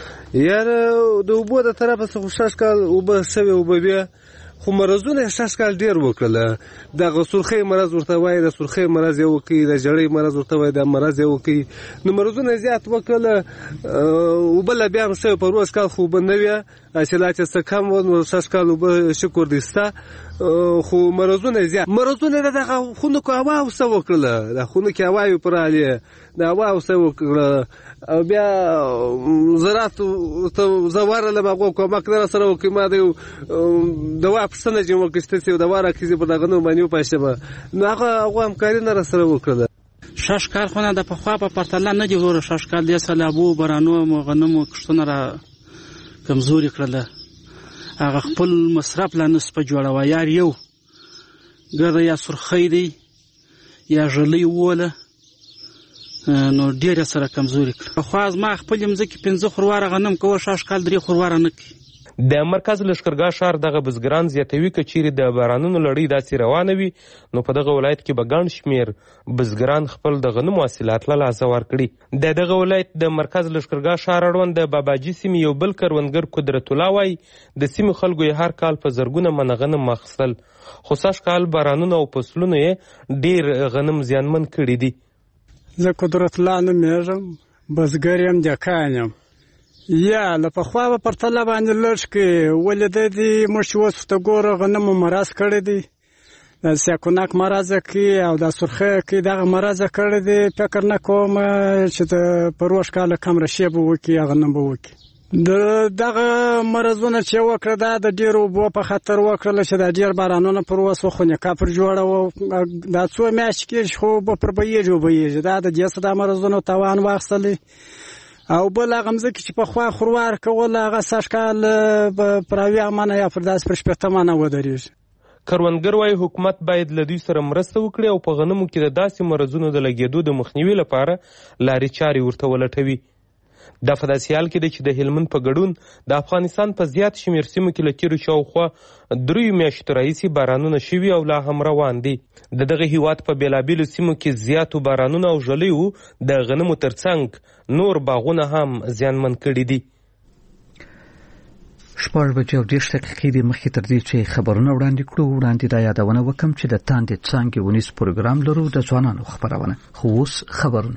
یاره د اوبو د طرفه څخه شش کال اوبه شوې اوبه بیا خو مرضونه شش کال ډیر وکړله. دغه سرخی مرض ورته وایي د سرخی مرض یې وکړي د جړۍ مرض ورته وایي د مرض یې وکړي نو مرضونه زیات وکړله اوبه لا بیا هم شوې په روز کال خو اوبه نه وي حاصلات یې څه کم و نو شش کال اوبه شکر دی سته خو مرضونه زیات مرضونه د دغه خونو کې هوا اوسه وکړله د خونو کې هوا یې پر حالې د هوا اوسه وکړله او بیا زراعت ته زه ورغلم هغو کومک نه راسره وکړي ما د دوا پوښتنه چې وکړسته چې دوا راکړي په دغه نوم باندې وپاشم نو هغه همکاري نه راسره وکړله. شش کال خو نه د پخوا په پرتله نه دي وروره شش کال دې سیلابو بارانو غنمو کښتونه را کمزوري کړله هغه خپل مصرف لا نسبه جوړوه یار یو ګرده یا سرخی دی یا ژلۍ ووله نو ډېر سره کمزوري کړه. پخوا زما خپل مځکې 15 خورواره غنم کوه شش کال 3 خورواره نه کوي. د مرکز لشکرګاه ښار دغه بزګران زیاتوي که چیرې د بارانونو لړۍ داسې روانه وي نو په دغه ولایت کې به ګڼ شمېر بزګران خپل د غنمو حاصلات له لاسه ورکړي. د دغه ولایت د مرکز لشکرګاه ښار اړوند د باباجي سیمې یو بل کروندګر قدرت الله وایي د سیمې خلکو یې هر کال په زرګونه منه غنم اخیستل خو سږ کال بارانونه او فصلونو یې ډېر غنم زیانمن کړي دي. زه قدرت الله نومېږم بزګر یم دهقان یم یا له پخوا به پرتله باندې لږ کې ولې د دې موږ چې اوس ورته ګوره غنمو مرض کړی دی د سیاکونک مرض کې او د سرخۍ کې دغه مرض کړی دی فکر نه کوم چې د په روش کاله کم رشې به وکړي هغه نه به وکړي دغه مرزونه چې وکړه دا د ډیرو اوبو په خطر وکړله چې دا ډیر بارانونه پر وسو خو نکاح پر جوړه و دا څو میاشتې کېږي خو به پر بهیږي دا د دې څه دا مرزونه تاوان واخیستلی او بل هغه مځکې چې پخوا خوروار کول هغه سږ کال پر اویا منه یا پر داسې پر شپېته منه ودرېږي. کروندګر وايي حکومت باید له دوی سره مرسته وکړي او په غنمو کې د داسې مرزونو د لګېدو د مخنیوي لپاره لارې چارې ورته ولټوي. دا په داسې حال کې ده چې د هلمند په ګډون د افغانستان په زیات شمېر سیمو کې له تېرو شاوخوا 3 میاشتو راهیسې بارانونه شوي او لا هم روان دي. د دغه هیواد په بېلابېلو سیمو کې زیاتو بارانونو او ژلیو د غنمو ترڅنګ نور باغونه هم زیانمن کړي دي. 6:30 دقیقې مخکې تر دې چې خبرونه وړاندې کړو وړاندې دا یادونه وکم چې د تاندې څانګې ونیس پروګرام لرو د ځوانانو خبرونه. خو اوس خبرونه.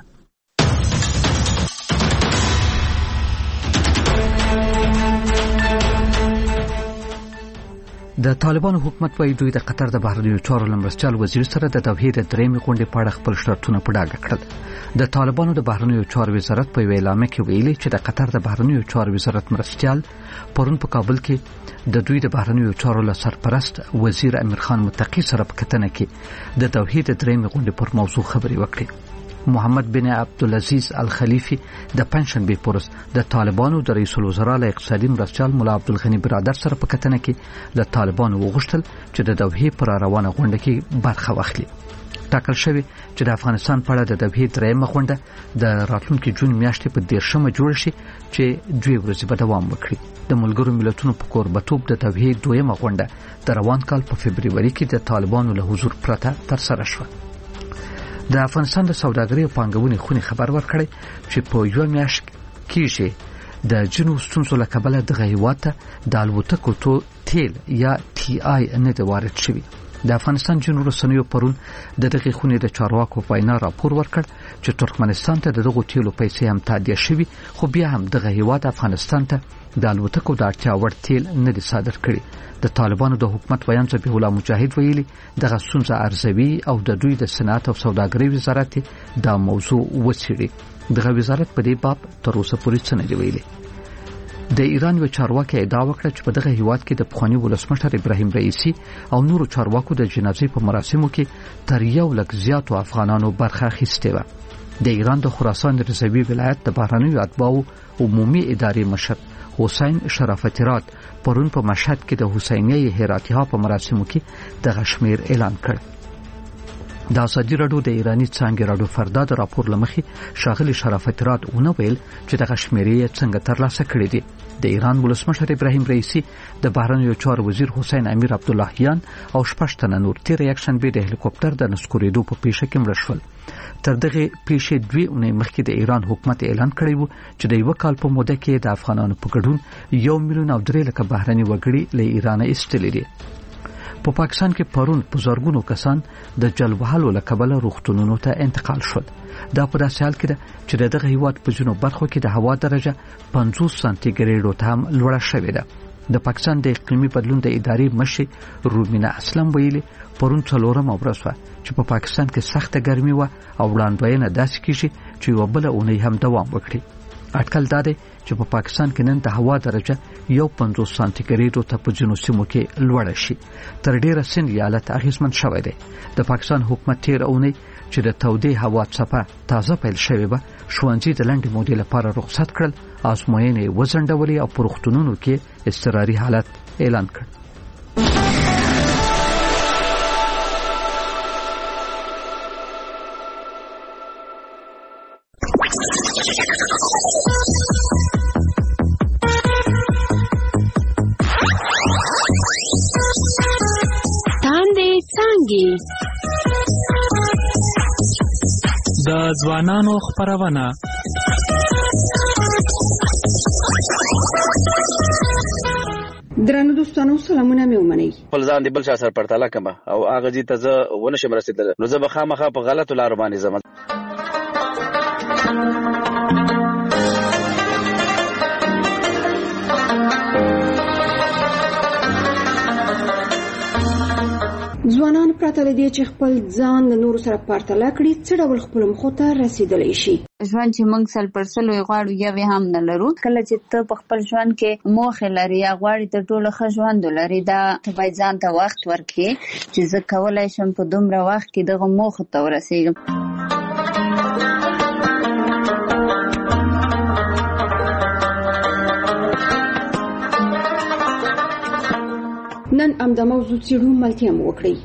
د طالبانو حکومت وايي دوی د قطر د بهرنیو چارو مرستیال وزیر سره د توحید درېمې غونډې په اړه خپل شرطونه په ډاګه کړل. د طالبانو د بهرنیو چارو وزارت په اعلامیه کې ویلي چې د قطر د بهرنیو چارو وزارت مرستیال پرون په کابل کې د دوی د بهرنیو چارو له سرپرست وزیر امیر خان متقی سره په کتنه کې د توحید درېمې غونډې پر موضوع خبرې وکړې. محمد بن عبدالعزیز الخلیفی د پنځشنبه پورس د طالبانو د رئیس الوزرا له اقتصادي مرستیال مولا عبدالغنی برادر سره په کتنه کې د طالبانو وغوښتل چې د دوحې پر روانه غونډه کې برخه واخلي. ټاکل شوی چې د افغانستان په اړه د دوحې درېمه غونډه د راتلونکي جون میاشتې په 13مه جوړ شي چې 2 ورځې به دوام وکړي. د ملګرو ملتونو په کوربتوب د دوحې دویمه غونډه د روان کال په فبرवरी کې د طالبانو له حضور پرته تر سره شوه. د افغانستان د سوداګرۍ او پانګونې خونې خبر ورکړی چې په یو میاشت کې د جنو ستونزو له کبله دغه هیواد ته د الوتکو تیل یا ټي آی نه د وارد شوي. د افغانستان جنو رسنیو پرون د دغه خونې د چارواکو په وینا راپور ورکړ چې ترکمنستان ته دغه تیلو پیسې هم تادیه شوي خو بیا هم دغه هیواد افغانستان ته د الوتکو د اړتیا وړ تیل نه دي صادر کړي. د طالبانو د حکومت ویان ذبیح الله مجاهد ویلي دغه ستونزه ارزوي او د دوی د صنعت او سوداګرۍ وزارت دا موضوع وڅېړي. دغه وزارت په دې باب تر اوسه پورې څه نه دی ویلي. د ایران یو چارواکي ادعا وکړه چې په دغه هیواد کې د پخوانی ولسمشر ابراهیم رئیسی او نورو چارواکو د جنازې په مراسمو کې تر 1 لک زیاتو افغانانو برخه اخیستې و. د ایران د خراسان رضوی ولایت د بهرنیو اتباعو عمومي ادارې مشر حسین شرافتی رات پرون په مشهد کې د حسینیه هراتیها په مراسمو کې د غشمیر اعلان کړ. د ازادي راډیو د ایرانی څنګه راډیو فردا د راپور لمخې شاغلی شرافتی رات اون ویل چې د غشمیري څنګه ترلاسه کړی دی. د ایران ولسمشر ابراهیم رئیسی د بهرنیو چارو وزیر حسین امیر عبداللهیان او 6 تنه نور تیر یک شنبه د هلیکوپټر د نسکورېدو په پیښه کې مړ شول. تر دغه پیښې 2 اونۍ مخکې د ایران حکومت اعلان کړی و چې د یو کال په موده کې د افغانانو په ګډون 1,300,000 بهرني وګړي له ایران ایستلي دي. په پاکستان کې پرون په زرګونو کسان د جلوهالو له کبله روغتونونو ته انتقال شول. دا په داسې حال کې ده چې دغه هیواد په جنوب برخو کې د هوا درجه 50 سانتیګریډو ته هم لوړه شوې ده. د پاکستان د اقلیمي بدلون د ادارې مشر رومینا اسلم ویلي پرون 4مه ورځ و چې په پاکستان کې سخته ګرمي و او وړاندوینه داسې کیږي چې یو بل اونۍ هم دوام وکړي. اټکل دا دی چې په پاکستان کې نن د هوا درجه 50 سانتیګریډو ته په جنوب سیمو کې لوړه شي. تر ډیره سن حالت اغیزمن شوی دی. د پاکستان حکومت تیر اونۍ چې د تودې هوا څپه تازه پیل شوې و ښوونځي د لنډې مودې لپاره رخصت کړل، ازموینې وځنډولې او په روغتونونو کې اضطراري حالت اعلان کړ. د ځوانانو خبرونه درنو دوستانو سلامونه مې ومنئ. خپل ځان دی بل چا سره پرتاله کما او هغه دې ته زه ونشم رسیدل نو زه به خامخا په غلطو لارو باندې ځم. ځوانان پرته له دې چې خپل ځان د نورو سره پرتله کړي څه ډول خپلو موخو ته رسیدلی شي. ژوند چې موږ 100% غواړو یوې هم نه لرو. کله چې ته په خپل ژوند کې موخې لري یا غواړې تر ټولو ښه ژوند ولرې، دا ته باید ځان ته وخت ورکړې چې زه کولی شم په دومره وخت کې دغه موخو ته ورسېږم. نن همدا موضوع څېړو، ملتیا مو وکړئ.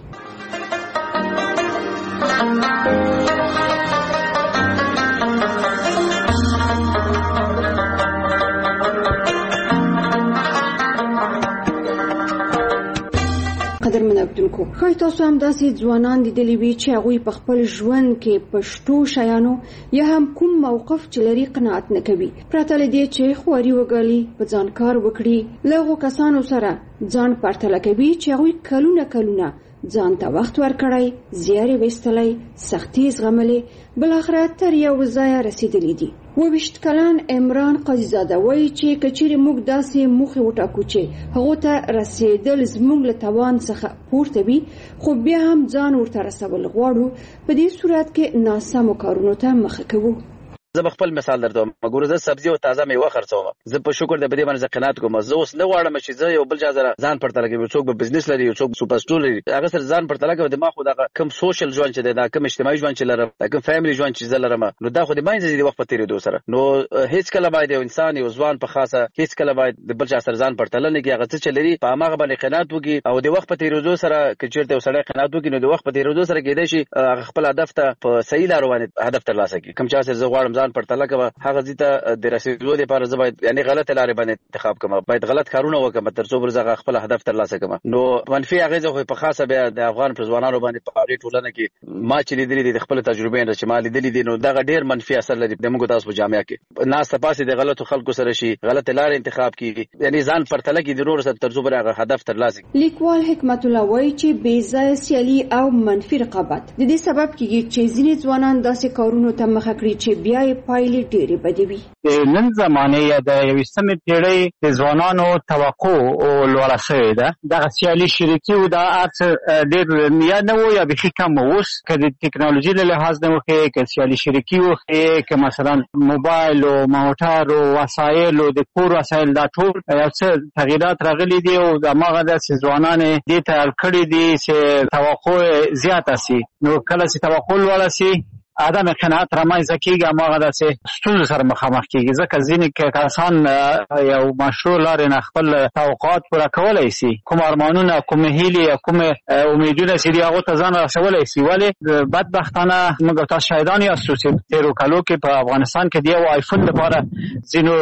قدرمن اورېدونکو، ښایي تاسو هم داسې ځوانان لیدلي وي چې هغوی په خپل ژوند کې په شتو شیانو یا هم کوم موقف چې لري قناعت نه کوي، پرته له دې چې خواري وګالي، په ځان کار وکړي، له هغو کسانو سره ځان پرتله کوي چې هغوی کلونه ځان ته وخت ورکړی، زیار یې ویستلی، سختي یې زغملې، بالاخره تر یو ځایه رسېدلی دي. 22 کلن عمران قاضي زاده وایي چې که چیرې موږ داسې موخې وټاکو چې هغو ته رسېدل زموږ له توان څخه پورته وي، خو بیا هم ځان ورته رسول غواړو، په دې صورت کې ناسمو کارونو ته مخه کوو. زه به خپل مثال درته وایم. مګور زه سبزی او تازه میوه خرڅوم. زه په شکر د بده باندې قناعت کوم. زه اوس نه غواړم چې زه یو بل ځای سره ځان پرتله کوم. څوک به بزنس لري، څوک سوپر سټور لري، هغه سره ځان پرتله کوي. د ما خو دا کم سوشل ژوند چې دا کم اجتماعي ژوند چې لرم، دا کم فیملی ژوند چې لرم، نو دا خو د باندې د وخت په تیریدو سره نو هیڅ کله باید یو انسان یو ځوان په خاصه هیڅ کله باید د بل ځای سره ځان پرتله نه کوي. هغه څه چې لري په هغه باندې قناعت وکړي او د وخت په تیریدو سره چې چیرته یو سړی قناعت وکړي، نو د وخت په تیریدو سره کېدای شي خپل هدف ته په صحیح لار باندې هدف ترلاسه کړي. کوم چې زه غواړم ځان پرتله کوم، هغه ځته د رسیدو لپاره زه باید یعنی غلط لارې باندې انتخاب کوم، باید غلط کارونه وکم تر څو برزغه خپل هدف ترلاسه کوم. نو منفي اغیزه خو په خاصه بیا د افغان ځوانانو باندې په اړه ټولنه کې ما چې لیدلې د خپل تجربې نه چې ما لیدلې دي، نو دا ډېر منفي اثر لري د موږ تاسو په جامعه کې. ناس ته پاسې د غلطو خلکو سره شي، غلط لارې انتخاب کیږي، یعنی ځان پرتله کې د نور سره تر څو برغه هدف ترلاسه. لیکوال حکمت الله وایي چې بې ځایه سیالي او منفي رقابت د دې سبب کیږي چې ځینې ځوانان داسې کارونو ته مخه کړي چې بیا یې پایلې ډېرې بدې وي. نن زمانه یا د 21مې پیړۍ د ځوانانو توقع لوړه شوې ده. دغه سیالي شریکي او د ارڅ ډېر یا نه وو یا بېخي کم اوس که د ټکنالوژي له لحاظ نه وښیې، که سیالي شریکي وښیې، که مثلا موبایل او موټر او وسایل او د کور وسایل دا ټول یو څه تغییرات راغلي دي او هماغه داسې ځوانان دې ته اړ کړي دي چې توقع زیاته سي. نو کله چې توقع لوړه سي، عدم قناعت رامنځته کېږي، هماغه داسې ستونزو سره مخامخ کېږي. ځکه ځینې کسان یو مشروع لارې نه خپل توقعات پوره کولی سي، کوم ارمانونه، کوم هیلې یا کوم امیدونه چې دي هغو ته ځان رسولی سي. ولې بدبختانه موږ تاسو شاهدان یاستو چې تېرو کالو کې په افغانستان کې د یو آیفون لپاره ځینو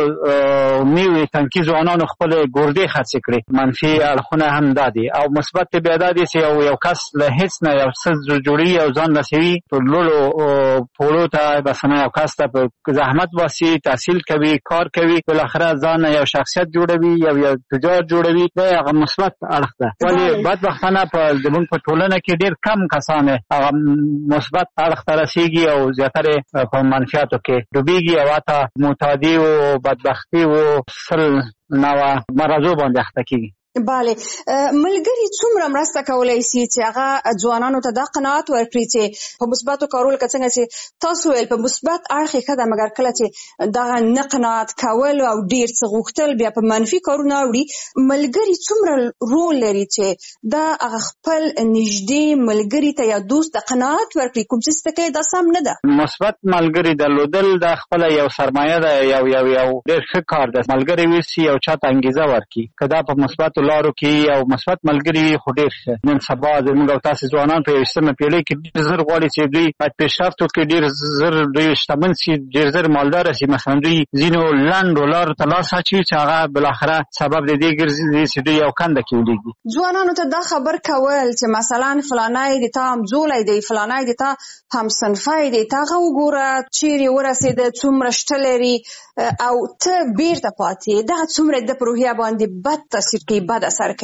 نوي تنکي ځوانانو خپل ګردې خرڅې کړې. منفي اړخونه هم دا دي او مثبت بیا دا دي چې یو کس له هېڅ نه یو څه جوړوي او ځان رسوي په لوړو پوړو ته، مثلا یو کس ته په زحمت باسي، تحصیل کوي، کار کوي، بالاخره ځان یو شخصیت جوړوي، یو تجارت جوړوي. دا هغه مثبت اړخ ده. ولې بدبختانه زموږ په ټولنه کې ډېر کم کسان هغه مثبت اړخ ته رسېږي او زیاتره په منفیاتو کې ډوبېږي او حتی معتادي او بدبختي او سل نوع مرضو باندې اخته کېږي. بله، ملګری څومره مرسته کولای شي چې هغه ځوانانو ته دا قناعت ورکړي چې په مثبتو کارونو کې څنګه چې تاسو ویل په مثبت اړخ یې ښه ده، مګر کله چې دغه نه قناعت کول او ډېر څه غوښتل بیا په منفي کارونه اوړي، ملګري څومره رول لري چې دا هغه خپل نږدې ملګري ته یا دوست ته قناعت ورکړي کوم څه چې کوي دا سم نه ده. مثبت ملګري درلودل د خپله یو سرمایه ده، یو ډېر ښه کار ده. ملګري وسي یو چا ته انګېزه ورکړي، که دا په مثبتو لارو کې او مثبت ملګري خو ډېر ښه. نن سبا زموږ او تاسې ځوانان په 21مه پیړۍ کې ډېر زر غواړي چې دوی باید پیشرفت وکړي، ډېر زر دوی شتمن سي، ډېر زر مالداره سي. مثلا دوی ځینو لنډو لارو ته لاس اچوي چې هغه بالاخره سبب د دې ګرځي چې دوی یو کنده کې ولیږي. ځوانانو ته دا خبر کول چې مثلا فلانی د تا همزولی دی، فلانی د تا همصنفی دی، ته هغه وګوره چیرې ورسېده، څومره شته لري او ته بیرته پاتې، دغه څومره د په روحیه باندې بد تاثیر کوي، بد اثر کوي.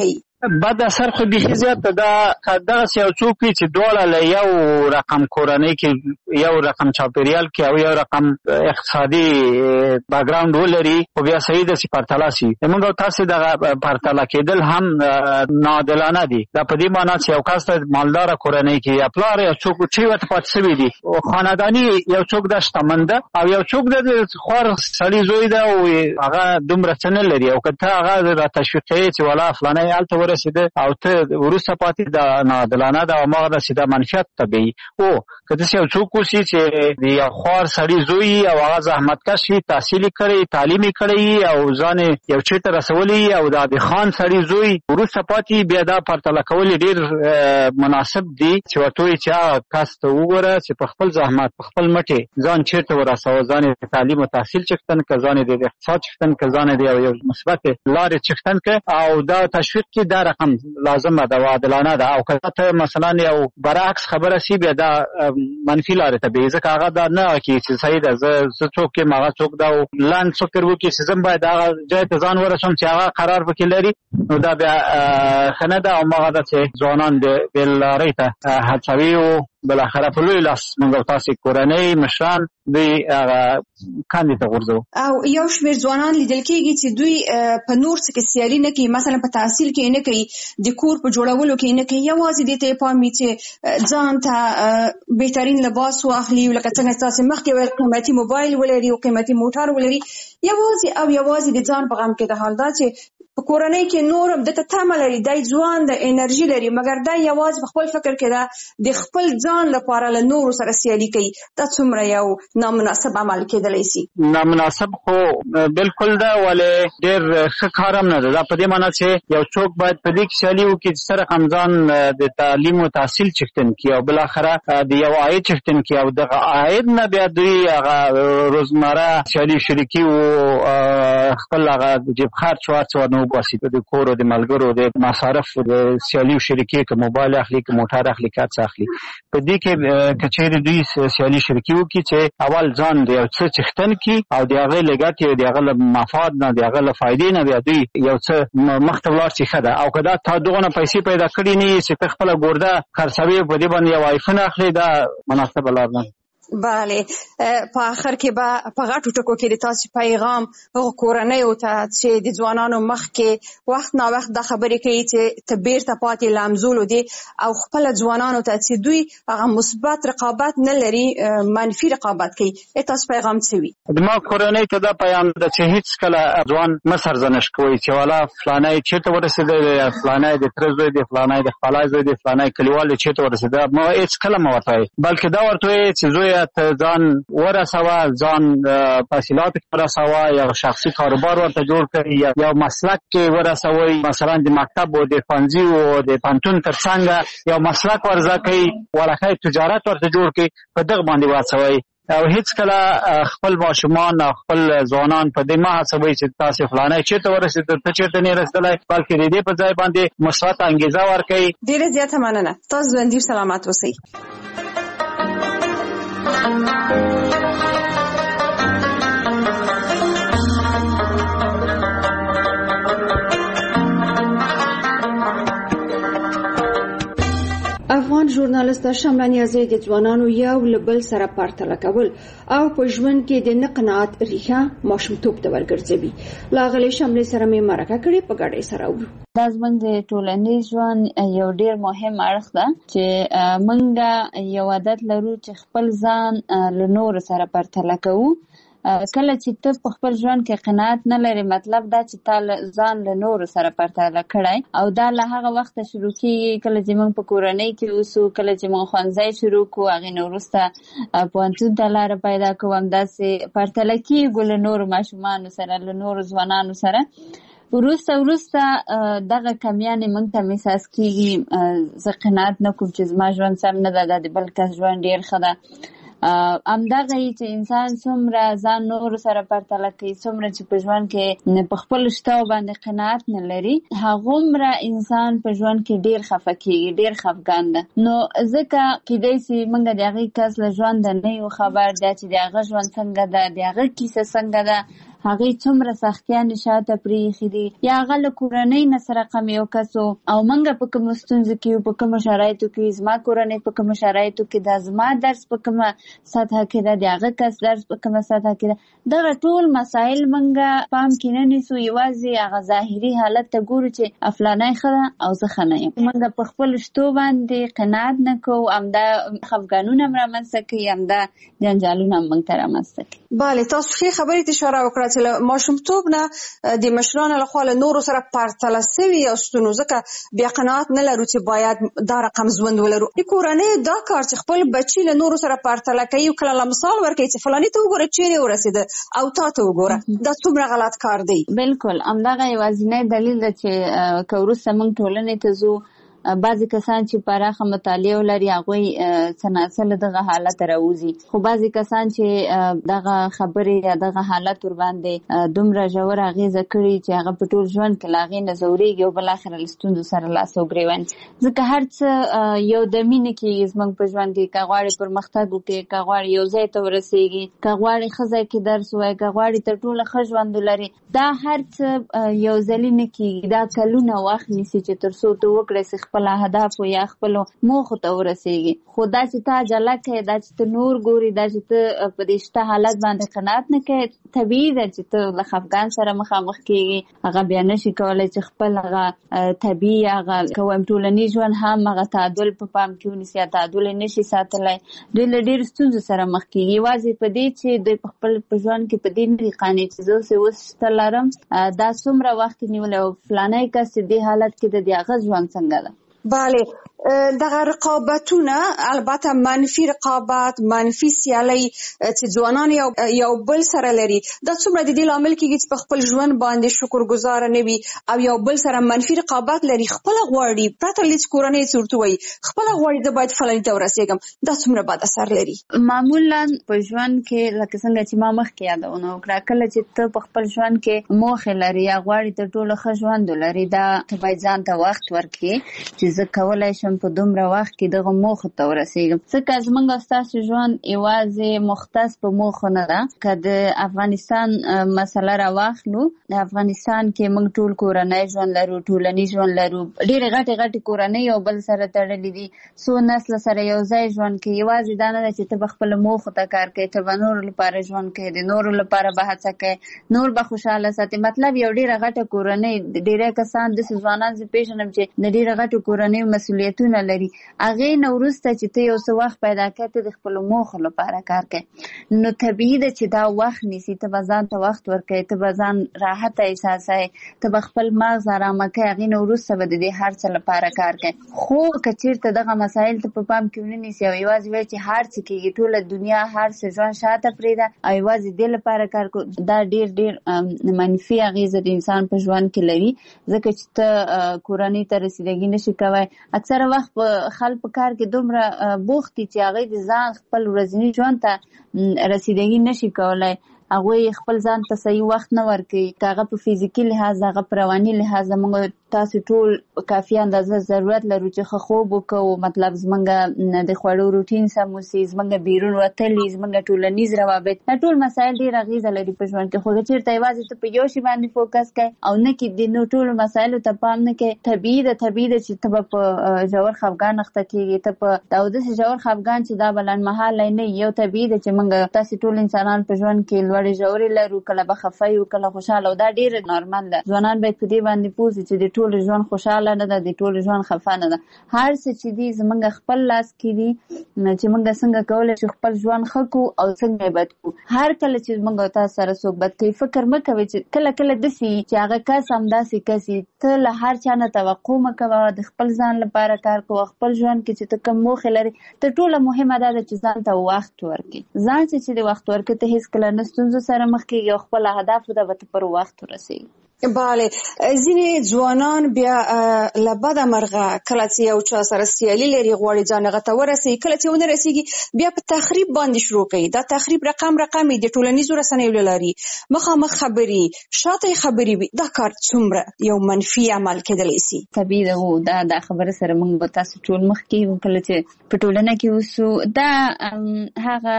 بد اثر خو بیخي زیات دا دغسې یو څوک وي چې دواړه له یو رقم کورنۍ کې یو رقم چاپېریال کې او یو رقم اقتصادي باکګراوند ولري خو بیا صحیح داسې پرتله سي زموږ او تاسې دغه پرتله کېدل هم ناعادلانه دي دا په دې معنا چې یو کس ته مالداره کورنۍ کې یا پلار یا څوک چې ورته پاتې شوي دي خانداني یو څوک ده شتمن ده او یو څوک ده د خوار سړي زوی ده او هغه دومره څه نه لري او که ته هغه را تشویق کوې چې والا فلانی هلته ورسېده او ته وروسته پاتې دا ناعادلانه ده او هماغسې دا منفیت طبیعي او که داسې یو څوک اوسي چې د یو خوار سړي زوی او هغه زحمتکش وي تحصیل یې کړی تعلیم یې کړی او ځان یو چېرته رسولی او دا د خان سړي زوی وروسته پاتې بیا دا پرتله کول ډېر مناسب دي چې ورته وایي چې هغه کس ته وګوره چې په خپل زحمت په خپل مټې ځان چېرته ورسوه ځان یې د تعلیم و تحصیل چښتن که ځان یې د اقتصاد چښتن که ځان یې د یو مثبت لارې چښتن که او دا تشویق کې دا رقم لازمه ده او عادلانه ده او که ته مثلا یو برعکس خبره سي بیا دا منفي لارې ته بیایي ځکه هغه دا نه کوي چې صحیح ده زه څوک یم هغه څوک ده او لاند فکر وکړي چې زه باید هغه ځای ته ځان ورسوم چې هغه قرار پکې لري نو دا بیا ښه نه ده او هماغه ده چې ځوانان د بې لارۍ ته هڅوي او بالاخره په لوی لاس موږ او تاسې کورنۍ مشران دوی هغه کاندې ته غورځوو او یو شمېر ځوانان لیدل کېږي چې دوی په نور څه کې سیالي نه کوي مثلا په تحصیل کې نه کوي د کور په جوړولو کې نه کوي یوازې دې ته یې پام وي چې ځان ته بهترین لباس واخلي لکه څنګه تاسې مخکې ویل قیمتي موبایل ولري او قیمتي موټر ولري یوازې د ځان په غم کې د حال دا چې په کورنۍ کې نور هم دته تمه لري دی ځوان د انرژي لري مګر دی یوازې په خپل فکر کې ده د خپل ځان لپاره له نورو سره سیالي کوي دا څومره یو نامناسب عمل کېدلی سي نامناسب خو بالکل ده ولې ډېر ښه کار هم نه ده دا په دې معنا چې یو څوک باید په دې کې سیالي وکړي چې سره ځان د تعلیم و تحصیل چښتن کړي او بالاخره د یو عاید چښتن کړي او دغه عاید نه بیا دوی هغه روزمره سیالي شریکي او خپل هغه جیب خرچ ورڅ ورنه وباسي د کور او د ملګرو د مصارف د سیالي شریکي که موبایل اخلي که موټر اخلي که څه اخلي په دې کې که چېرې دوی سیالي شریکي وکړي چې اول ځان د یو څه چښتن کړي او د هغې له ګټې د هغه له مفاد نه د هغه له فایدې نه بیا دوی یو څه مخته ولاړ شي ښه ده او که دا تا دغونه پیسې پیدا کړي نه یي چې ته خپله ګورده خرڅوې په دې باندې یو آیفون اخلي دا مناسبه لار نه بله په آخر کې به په غټو ټکو کې د تاسې پیغام هغو کورنیو ته چې د ځوانانو مخ کې وخت نا وخت دا خبرې کوي چې ته بیرته پاتې لامزولو دي او خپله ځوانانو ته چې دوی هغه مثبت رقابت نه لري منفي رقابت کوي تاسو پیغام څه وي زما کورنۍ ته دا پیغام ده چې هېڅکله ځوان مه سرزنش کوئ چې والا فلانی چېرته ورسېدی فلانی د تره زوی دی فلانی د خپله زوی دی فلانی کلیوال دی چېرته ورسېده هېڅکله مه ورته وایئ بلکې دا ورته وایئ چې زویه ځان ورسوه ځان تحصیلاتو کې ورسوه یو شخصي کاروبار ورته جوړ کړي یو مسلک کې ورسوئ مثلا د مکتب او د ښوونځي او د پوهنتون تر څنګه یو مسلک ورزده کړئ ولکه تجارت ورته جوړ کړي په دغه باندې واچوئ او هېڅکله خپل ماشومان او خپل ځوانان په دې مه هڅوئ چې تاسې فلانی چېرته ورسېده ته چېرته نه رسېدلی بلکې د دې په ځای باندې مثبت انګېزه ورکوئ ډېره زیاته مننه تاسو ژوندي سلامت اوسئ افغان ژورنالیسټه شمله نیازی د ځوانانو یو له بل سره پرتله کول او په ژوند کې د نه قناعت ریښه ماشومتوب ته ورګرځوي لاغلې شملې سره مې مرکه کړې په ګډه سره اورو دا زموږ د ټولنیز ژوند یو ډېر مهم اړخ ده چې موږ یو عادت لرو چې خپل ځان له نورو سره پرتله کوو کله چې ته په خپل ژوند کې قناعت نه لري مطلب دا چې تا ځان له نورو سره پرتله کړی او دا له هغه وخته شروع کېږي کله چې موږ په کورنۍ کې اوسو کله چې موږ ښوونځی شروع کړو هغې نه وروسته پوهنتون ته لاره پیدا کوو همداسې پرتله کېږو له نورو ماشومانو سره له نورو ځوانانو سره وروسته دغه کمیانې موږ ته احساس کېږي زه قناعت نه کوم چې زما ژوند سم نه ده دا د بل کس ژوند ډېر ښه ده همدغه چې انسان څومره ځان نورو سره پرتله کوي څومره چې په ژوند کې په خپلو شتو باندې قناعت نه لري هغومره انسان په ژوند کې ډېر خفه کېږي ډېر خفګان ده نو ځکه کیدای شي موږ د هغې کس له ژونده نه یو خبر دا چې د هغه ژوند څنګه ده د هغه کیسه څنګه ده هغه څومره سختیان شاته پریخي دي یا غل کورنۍ نه سره کم یو کسو او منګه په کوم ستونزې کې په کوم شرایطو کې زما کورنۍ په کوم شرایطو کې د زما درس په کوم سطح کې د هغه کس درس په کوم سطح کې دا ټول مسائل منګه پام کې نه نیسو یوازې هغه ظاهري حالت ته ګورو چې افلانای خره او زه خنه یم منګه په خپل شتو باندې قناعت نه کوو همدا خفګانونه رامنځته کوي همدا جنجالونه موږ ته رامنځته کوي. بله تاسو ښې خبرې اشاره وکړه چې له ماشومتوب نه د مشرانو لخوا له نورو سره پرتله سوي یاستو نو ځکه بیا قناعت نه لرو چې باید دا رقم ژوند ولرو. د کورنۍ دا کار چې خپل بچي له نورو سره پرتله کوي او کله مثال ورکوي چې فلاني ته وګوره چیرې ورسېده او تا ته وګوره دا څومره غلط کار دی. بالکل همدغه یوازینی دلیل ده چې که وروسته موږ ټولنې ته ځو بعضی کسان چې پراخه مطالعه ولري هغوی څه دغه حالت راوځي خو بعضی کسان چې دغه خبرې یا دغه حالت ور باندې دومره ژور اغیزه کړي چې هغه په ټول ژوند کې لا هغې نه ځورېږي او بالاخره له ستونزو سره لاس او ګرېوان ځکه هر څه یو د مینې کېږي زموږ په ژوند کې که غواړې پرمختګ وکړې که غواړې یو ځای ته ورسېږي که غواړې ښه ځای کې درس ووایې که غواړې تر ټوله ښه ژوند ولرې دا هر څه یو ځلي نه کېږي دا کلونه وخت نیسي چې تر څو ته وکړې خپل اهداف یا خپل موخو ته ورسېږي خو دا چې تا جلا کوي دا چې ته نور ګوري دا چې ته په دې شته حالت باندې قناعت نه کوي طبیعي ده چې ته له خفګان سره مخامخ کېږي هغه بیا نشي کولی چې خپل هغه طبیعي هغه کوم ټولنیز ژوند هم هغه تعادل په پام کې ونیسي یا تعادل یې نشي ساتلی دوی له ډېرو ستونزو سره مخ کېږي یوازې په دې چې دوی په خپل په ژوند کې په دې نه دي قانع چې زه اوس شته لرم دا څومره وخت نیولی او فلانی کس چې دې حالت کې د هغه ژوند څنګه ده. بله دغه رقابتونه البته منفي رقابت منفي سیالي چې ځوانان یو بل سره لري دا څومره د دې لامل کېږي چې په خپل ژوند باندې شکرګزار نه وي او یو بل سره منفي رقابت لري خپل غواړي پرته له کورنۍ صورت وي خپل غواړي د باید فلاني ته ورسېږم دا څومره بد اثر لري. معمولا په ژوند کې لکه څنګه چې ما مخکې یادونه وکړه کله چې ته په خپل ژوند کې موخې لري یا غواړې تر ټوله ښه ژوند ولري دا ته باید ځان ته وخت ورکړې چې زه کولی شم په دومره وخت کې دغه موخو ته ورسېږم ځکه زموږ او ستاسو ژوند یوازې مختص په موخو نه ده که د افغانستان مسله راواخلو د افغانستان کې موږ ټول کورنی ژوند لرو ټولنیز ژوند لرو ډېرې غټې کورنۍ یو بل سره تړلې دي څو نسله سره یو ځای ژوند کوي یوازې دا نه ده چې ته به خپلو موخو ته کار کوې ته به نورو لپاره ژوند کوې د نورو لپاره به هڅه کوې نور به خوشحاله ساتې مطلب یو ډېره غټه کورنۍ ډېری کسان داسې ځوانان زه پېژنم چې د ډېره غټو کورنیو مسؤلیتونه لري هغې نه وروسته چې ته یو څه وخت پیدا کړې ته د خپلو موخو لپاره کار کوې نو طبیعي ده چې دا وخت نیسي ته به ځان ته وخت ورکوې ته به ځان راحته احساسوې ته به خپل مغز ارامه کوې هغې نه وروسته به د دې هر څه لپاره کار کوې خو که چېرته دغه مسایل ته په پام کې ونه نیسي او یوازې وایي چې هر څه کېږي ټوله دنیا هر څه ژوند شاته پرېږده او یوازې دې لپاره کار کوو دا ډېر منفي اغېزه د انسان په ژوند کې لري ځکه چې ته کورنۍ ته رسیدګي نشي کوی اکثره وخت په خلک په کار کې دومره بوخت دي چې هغوی د ځان خپل ورځني ژوند ته رسیدګي نشي کولی هغوی خپل ځان ته صحیح وخت نه ورکوي که هغه په فزیکي لحاظ هغه په رواني لحاظ موږ تاسو ټول کافي اندازه ضرورت لرو چې ښه خوب وکړو مطلب زموږ د خوړو روټین سم وسي زموږ بیرون وتلي زموږ ټولنیز روابط دا ټول مسایل ډېر اغېزه لري په ژوند کې خو که چېرته یوازې ته په یو شي باندې فوکس کوې او نه کې د نو ټولو مسایلو ته پام نه کوې طبیعي ده چې ته به په ژور خفګان اخته کېږي ته په او داسې ژور خفګان چې دا به لنډمهالی نه یو طبیعي ده چې موږ تاسې ټول انسانان په ژوند کې لوړې ژورې لرو کله به خفه یو کله خوشحاله او دا ډېر نارمل ده ځوانان باید په دې باندې پوه شي چې د ټول ژوند خوشحاله نه ده د ټول ژوند خفه نه ده هر څه چې دي زموږ خپل لاس کې دي چې موږ څنګه کولی شو خپل ژوند ښه کړو او څنګه یې بد کړو هر کله چې موږ او تاسو سره څوک بد کوي فکر مه کوئ چې کله داسې چې هغه کس همداسې کس وي ته له هر چا نه توقع مه کوه د خپل ځان لپاره کار کوه خپل ژوند کې چې ته کوم موخې لري تر ټوله مهمه دا ده چې ځان ته وخت ورکړي ځان چې د وخت ورکړې ته هېڅکله نه ستونزو سره مخ کېږي او خپل اهدافو ته به ته پر وخت ورسېږي. بله ځینې ځوانان بیا له بده مرغه کله چې یو چا سره سیالي لري غواړي ځان هغه ته ورسوي کله چې ونه رسېږي بیا په تخریب باندې شروع کوي دا تخریب رقم د ټولنیزو رسنیو له لارې مخامخ خبرې شاته خبرې وي دا کار څومره یو منفي عمل کېدلی سي طبیعي ده دا خبره سره موږ به تاسو ټول مخکې کله چې په ټولنه کې اوسو دا هغه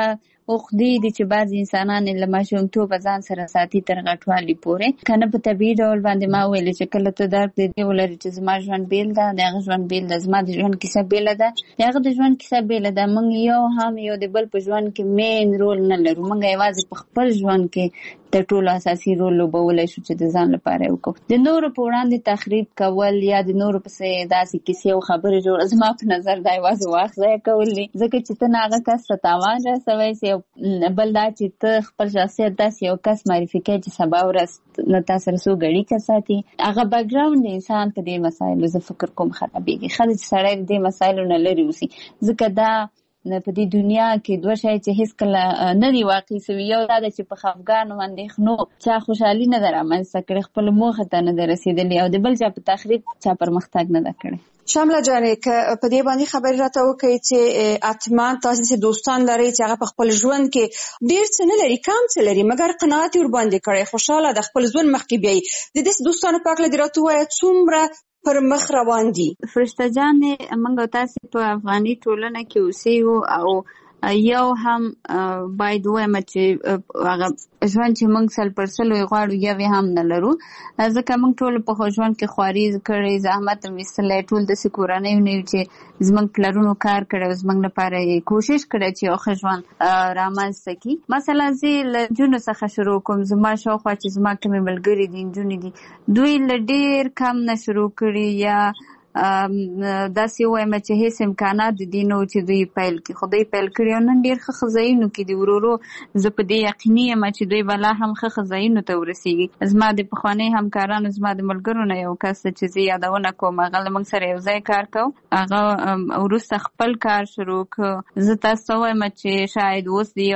عقدې دي چې بعض انسانان له ماشومتوبه ځان سره ساتي تر غټوالي پورې، کنه په طبیعي ډول باندې ما ویل چې کله ته درک دې ولري چې زما ژوند بیل ده، د هغه ژوند بیل ده، زما د ژوند کیسه بیل ده، د هغه د ژوند کیسه بیل ده. موږ یو هم یو د بل په ژوند کې مین رول نه لرو، موږ یوازې په خپل ژوند کې تر ټولو اساسي رول لوبولی شو چې د ځان لپاره وکړو. د نورو په وړاندې تخریب کول یا د نورو پسې داسې کیسې او خبرې جوړ، زما په نظر دا یوازې وخت ضایع کول دي، ځکه چې ته نه هغه کس ته تاوان رسوی سي، بل دا چې ته خپل شخصیت داسې یو کس معرفي کوي چې سبا ورځ له تا سره څوک اړیکه ساتي. هغه بیکګراونډ د انسان په دې مسایلو زه فکر کوم خرابېږي. ښه ده چې سړی د دې مسایلو نه لرې اوسي، ځکه دا په دې دنیا کې دوه شی چې هیڅکله نه دي واقع سوي. یو دا ده چې په خفګانو اندېښنو چا خوشحالي نه ده رامنځته کړې، خپل موخې ته نه ده رسېدلې، او د بل چا په تخریب چا پرمختګ نه ده کړی. شامله جانې که په دې باندې خبرې راته وکړئ چې اتمان تاسو چې دوستان لرئ چې هغه په خپل ژوند کې ډېر څه نه لري، کم څه لري، مګر قناعت ور باندې کړی، خوشاله د خپل ژوند مخکې بیایي، د دې دوستانو په هکله دې راته ووایه څومره پر مخ روان دي. فرشته جانې، موږ تاسې په افغاني ټولنه کې اوسېږو او یو هم باید ووایم چې هغه ژوند چې موږ 100% غواړو یو یې هم نه لرو، ځکه موږ ټول په ژوند کې خواري کړې، زحمت هم ایستلی، ټول داسې کورنۍ نه یو چې زموږ پلرونو کار کړی او زموږ لپاره یې کوشش کړی چې یو ښه ژوند رامنځته کړي. مثلا زه له نجونو څخه شروع کوم، زما شاوخوا چې زما کومې ملګري دي نجونې دي، دوی له ډېر کم نه شروع کړي یا داسې ووایم چې هیڅ امکانات د دې نه و چې دوی پیل کړي، خو دوی پیل کړي او نن ډېر ښه ځایونو کې دي. ورو ورو زه په دې یقیني یم چې دوی به لا هم ښه ځایونو ته ورسېږي. زما د پخواني همکارانو، زما د ملګرو نه یو کس چې زه یادونه کوم، هغه له موږ سره یو ځای کار کو، هغه وروسته خپل کار شروع کړ. زه تاسو ته وایم چې شاید اوس د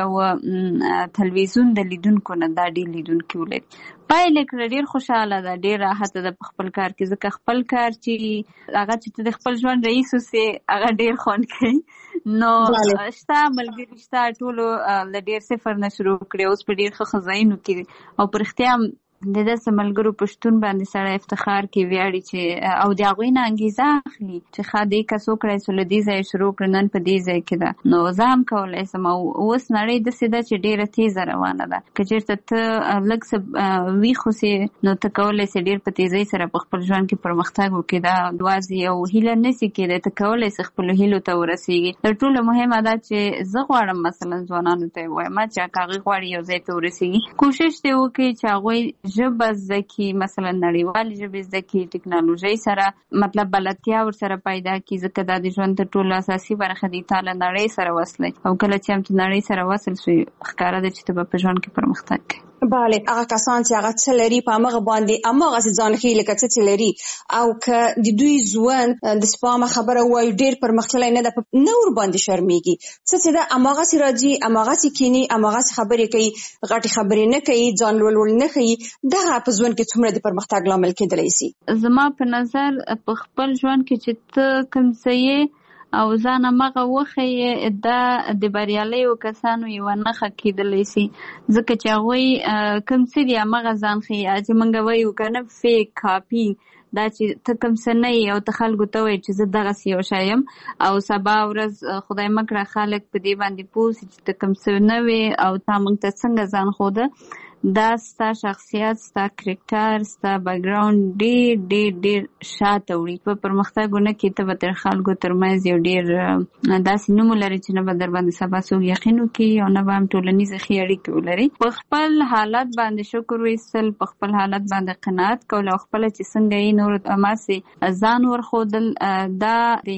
یو تلویزیون د لیدونکو نه دا ډېر لیدونکي ولري. پایل کړه ډېر خوشحاله ده، ډېر راحت ده په خپل کار کې، ځکه خپل کار چې هغه چې ته د خپل ژوند رئیس اوسې هغه ډېر خوند کوي. نو شته ملګري شته ټولو له ډېر صفر نه شروع کړي، اوس په ډېر ښه ځایونو کې او په رښتیا د داسې ملګرو په شتون باندې سړی افتخار کوي، ویاړي چې او د هغوی نه انګیزه اخلي چې ښه دې کس وکړی سو له دې ځایه شروع کړه، نن په دې ځای کې ده، نو زه هم کولی شم. او اوس نړۍ داسې ده چې ډېره تیزه روانه ده، که چېرته ته لږ څه ویښ اوسې نو ته کولی شې ډېر په تیزۍ سره په خپل ژوند کې پرمختګ وکړې. دا یوازې یو هیله نشي کېدی، ته کولی شې خپلو هیلو ته ورسېږي. تر ټولو مهمه ده چې زه غواړم مثلا ځوانانو ته یې وایم چې که هغوی غواړي یو ځای ته ورسېږي، کوشش دې وکړي چې هغوی ژبه زده کړي، مثلا نړیوالې ژبې زده کړي، ټکنالوژۍ سره مطلب بلدتیا ورسره پیدا کړي، ځکه دا د ژوند تر ټولو اساسي برخه دي. تا له نړۍ سره وصلی او کله چې هم ته نړۍ سره وصل شوې ښکاره ده چې ته به په ژوند کې پرمختګ کوې. بله، هغه کسان چې هغه څه لري په همغه باندې هماغسې ځان ښیي لکه څه چې لري، او که د دوی ژوند د سپامه خبره ووایو ډېر پرمختللی نه ده، نه ورباندې شرمېږي، څه چې ده هماغسې راځي، هماغسې کښېني، هماغسې خبرې کوي، غټې خبرې نه کوي، ځان لوړ نه ښیي. دغه په ژوند کې څومره د پرمختګ لامل کېدلی شي. زما په نظر په خپل ژوند کې چې ته کوم څه یې او ځان همغه وښیې، دا د بریالیو کسانو یوه نښه کېدلی شي، ځکه چې هغوی کوم څه دي همغه ځان ښیي. چې موږ وایو که نه فیک کاپي، دا چې ته کوم څه نه یې او ته خلکو ته وایي چې زه دغسې یو شی یم، او سبا ورځ خدای مه کړه خلک په دې باندې پوه شي چې ته کوم څه نه وې او تا موږ ته څنګه ځان ښوده. دا ستا شخصیت، ستا کرکټر، ستا بیکګراونډ ډېر ډېر ډېر شاته وړي. په پرمختګونه کې ته به تر خلکو ترمنځ یو ډېر داسې نوم ولري چې نه به در باندې سبا څوک یقین وکړي او نه به هم ټولنیزې ښې اړیکې ولري. په خپل حالت باندې شکر ویستل، په خپل حالت باندې قناعت کول او خپله چې څنګه یې نورو ته هماسې ځان ورښودل، دا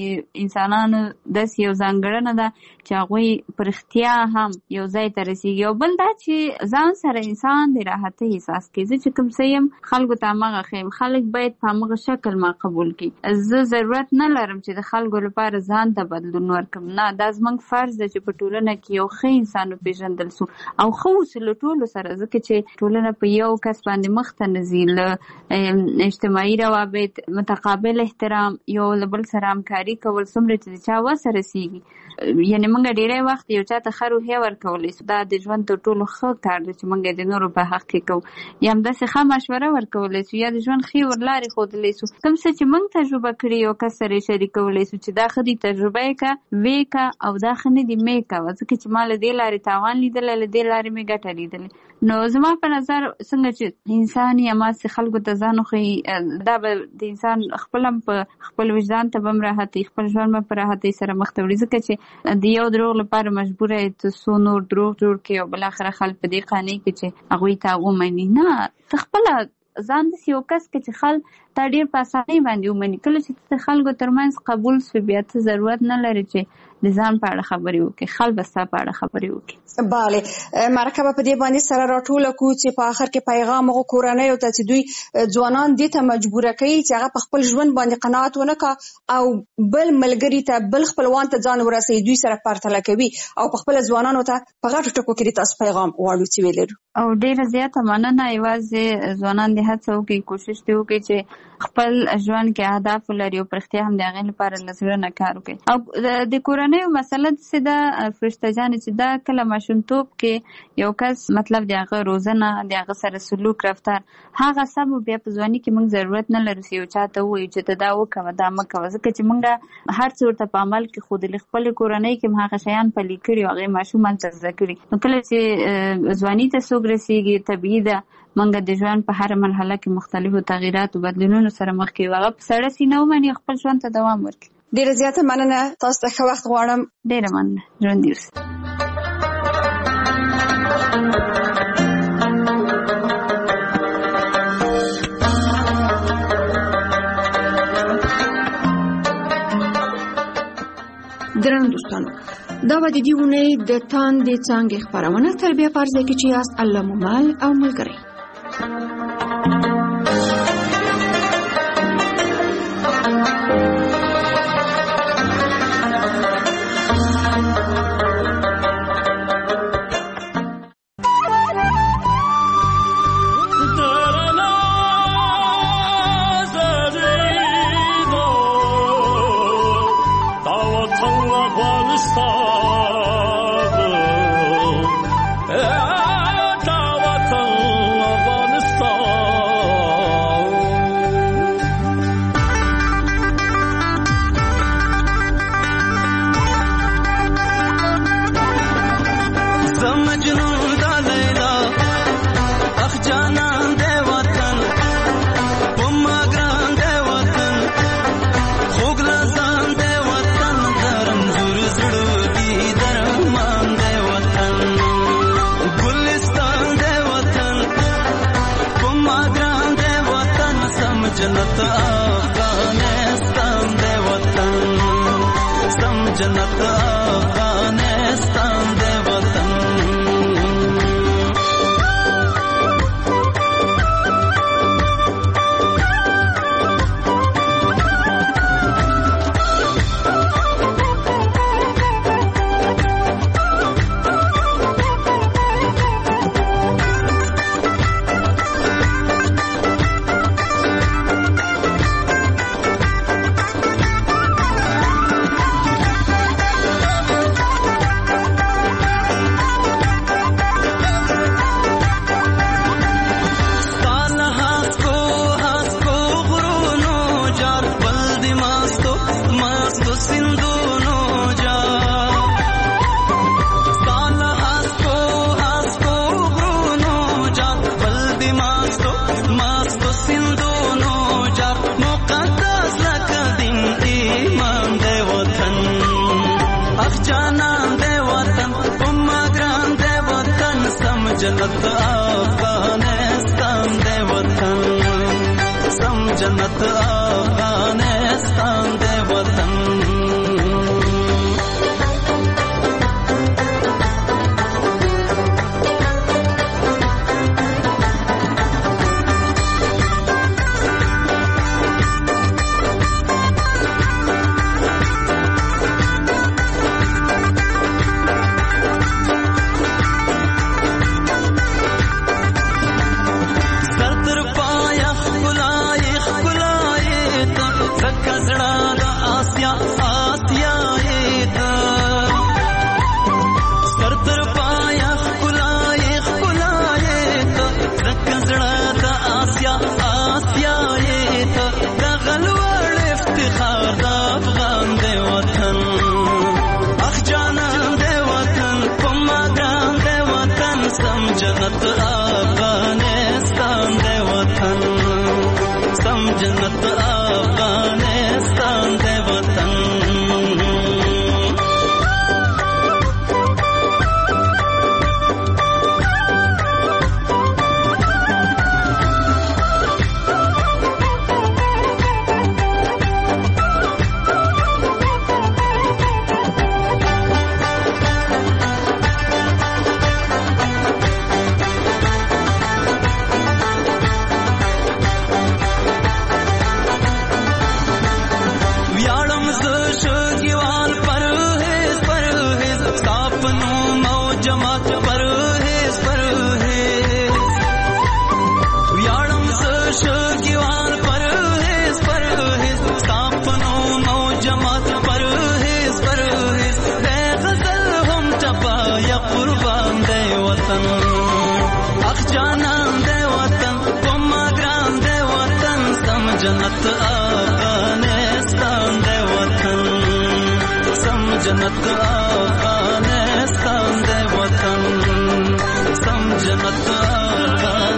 د انسانانو داسې یو ځانګړنه ده چې هغوی په رښتیا هم یو ځای ته رسېږي. او بل دا چې ځان سره انسان د راحتۍ احساس کوي. زه چې کوم څه یم خلکو ته همغه ښیم، خلک باید په همغه شکل ما قبول کړي. زه ضرورت نه لرم چې د خلکو لپاره ځان ته بدلون ورکړم، نه، دا زموږ فرض ده چې په ټولنه کې یو ښه انسان وپېژندل سو او ښه اوسو له ټولو سره، ځکه چې ټولنه په یو کس باندې مخ ته نه ځي. له اجتماعي روابط، متقابل احترام، یو له بل سره همکاري کول، څومره چې د چا وسه رسېږي. یعنې موږ ډېری وخت یو چا ته ښه روحیه ورکولی شو، دا د ژوند تر ټولو ښه کار دی چې موږ د نورو نورو په حق کې کوو یا همداسې ښه مشوره ورکولی سو یا د ژوند ښې ورلارې ښودلی سو. کوم څه چې موږ تجربه کړي یو کس سره یې شریکولی سو چې دا ښه دي تجربه یې که ویې که او دا ښه نه دي مې کوه، ځکه چې ما له دې لارې تاوان لیدلی له دې لارې مې ګټه لیدلې. نو زما په نظر څنګه چې انسان یا ماسې خلکو ته ځان وښیي دا به د انسان خپل هم په خپل وجدان ته به هم راحتوي، خپل ژوند به په راحتۍ سره مخ ته وړي، ځکه چې د یو دروغ لپاره مجبوره یې ته څو نور دروغ جوړ کړي او بالاخره خلک په دې قانع کړي چې هغوی ته ومني. نه، ته خپله ځان داسې یو کس که چې خل تا ډېر په اسانۍ باندې ومني. کله چې ته د خلکو ترمنځ قبول سوې بیا ته ضرورت نه لري چې د ځان په اړه خبرې وکړي، خل به ستا په اړه خبرې وکړي. بله، مرکه به په دې باندې سره راټوله کړو چې په آخر کې پیغام هغو کورنیو ته چې دوی ځوانان دې ته مجبوره کوي چې هغه په خپل ژوند باندې قناعت ونه کړي او بل ملګري ته بل خپلوان ته ځان ورسوي، دوی سره پرتله کوي او په خپل ځوانانو ته په غټو ټکو کې تاسو پیغام غواړو چې ویلرو. او ډېره زیاته مننه. یوازې ځوانان دې هڅه وکړي، کوشش دې وکړي چې خپل ژوند کې اهداف ولري او په رښتیا هم د هغې لپاره له زړه نه کار وکړي. او د کورنیو مسله داسې ده فرشته جانې چې دا کله ماشومتوب کې یو کس مطلب د هغه روزنه، د هغه سره سلوک رفتار، هغه سم بیا په ځواني کې موږ ضرورت نه لرو چې یو چا ته ووایو چې ته دا وکوه دا مه کوه، ځکه چې موږ هر څه ورته په عمل کې ښودلي، خپلې کورنۍ کې هم هغه شیان پلي کړي او هغې ماشوم هلته زده کړي. نو کله چې ځواني ته څوک رسېږي طبیعي ده موږ د ژوند په هره مرحله کې مختلفو تغییراتو بدلونونو سره مخ کېږو، هغه په سړه سینه ومني خپل ژوند ته دوام ورکړي. ډېره زیاته مننه، تاسو ته ښه وخت غواړم. ډېره مننه، ژوندي اوسئ. درنو دوستانو، دا به د دې اونۍ د تاندې څانګې خپرونه تربیه په عرضه کې چې یاست الله مو مال او ملګری. जन्नत अफगानिस्तान दे वतन सम जन्नत अफगानिस्तान दे वतन जन्नत अफगानिस्तान दे वतन सम जन्नत अफगानिस्तान दे वतन जन्नत अफगानिस्तान दे वतन सम जन्नत अफगानिस्तान दे वतन सम जन्नत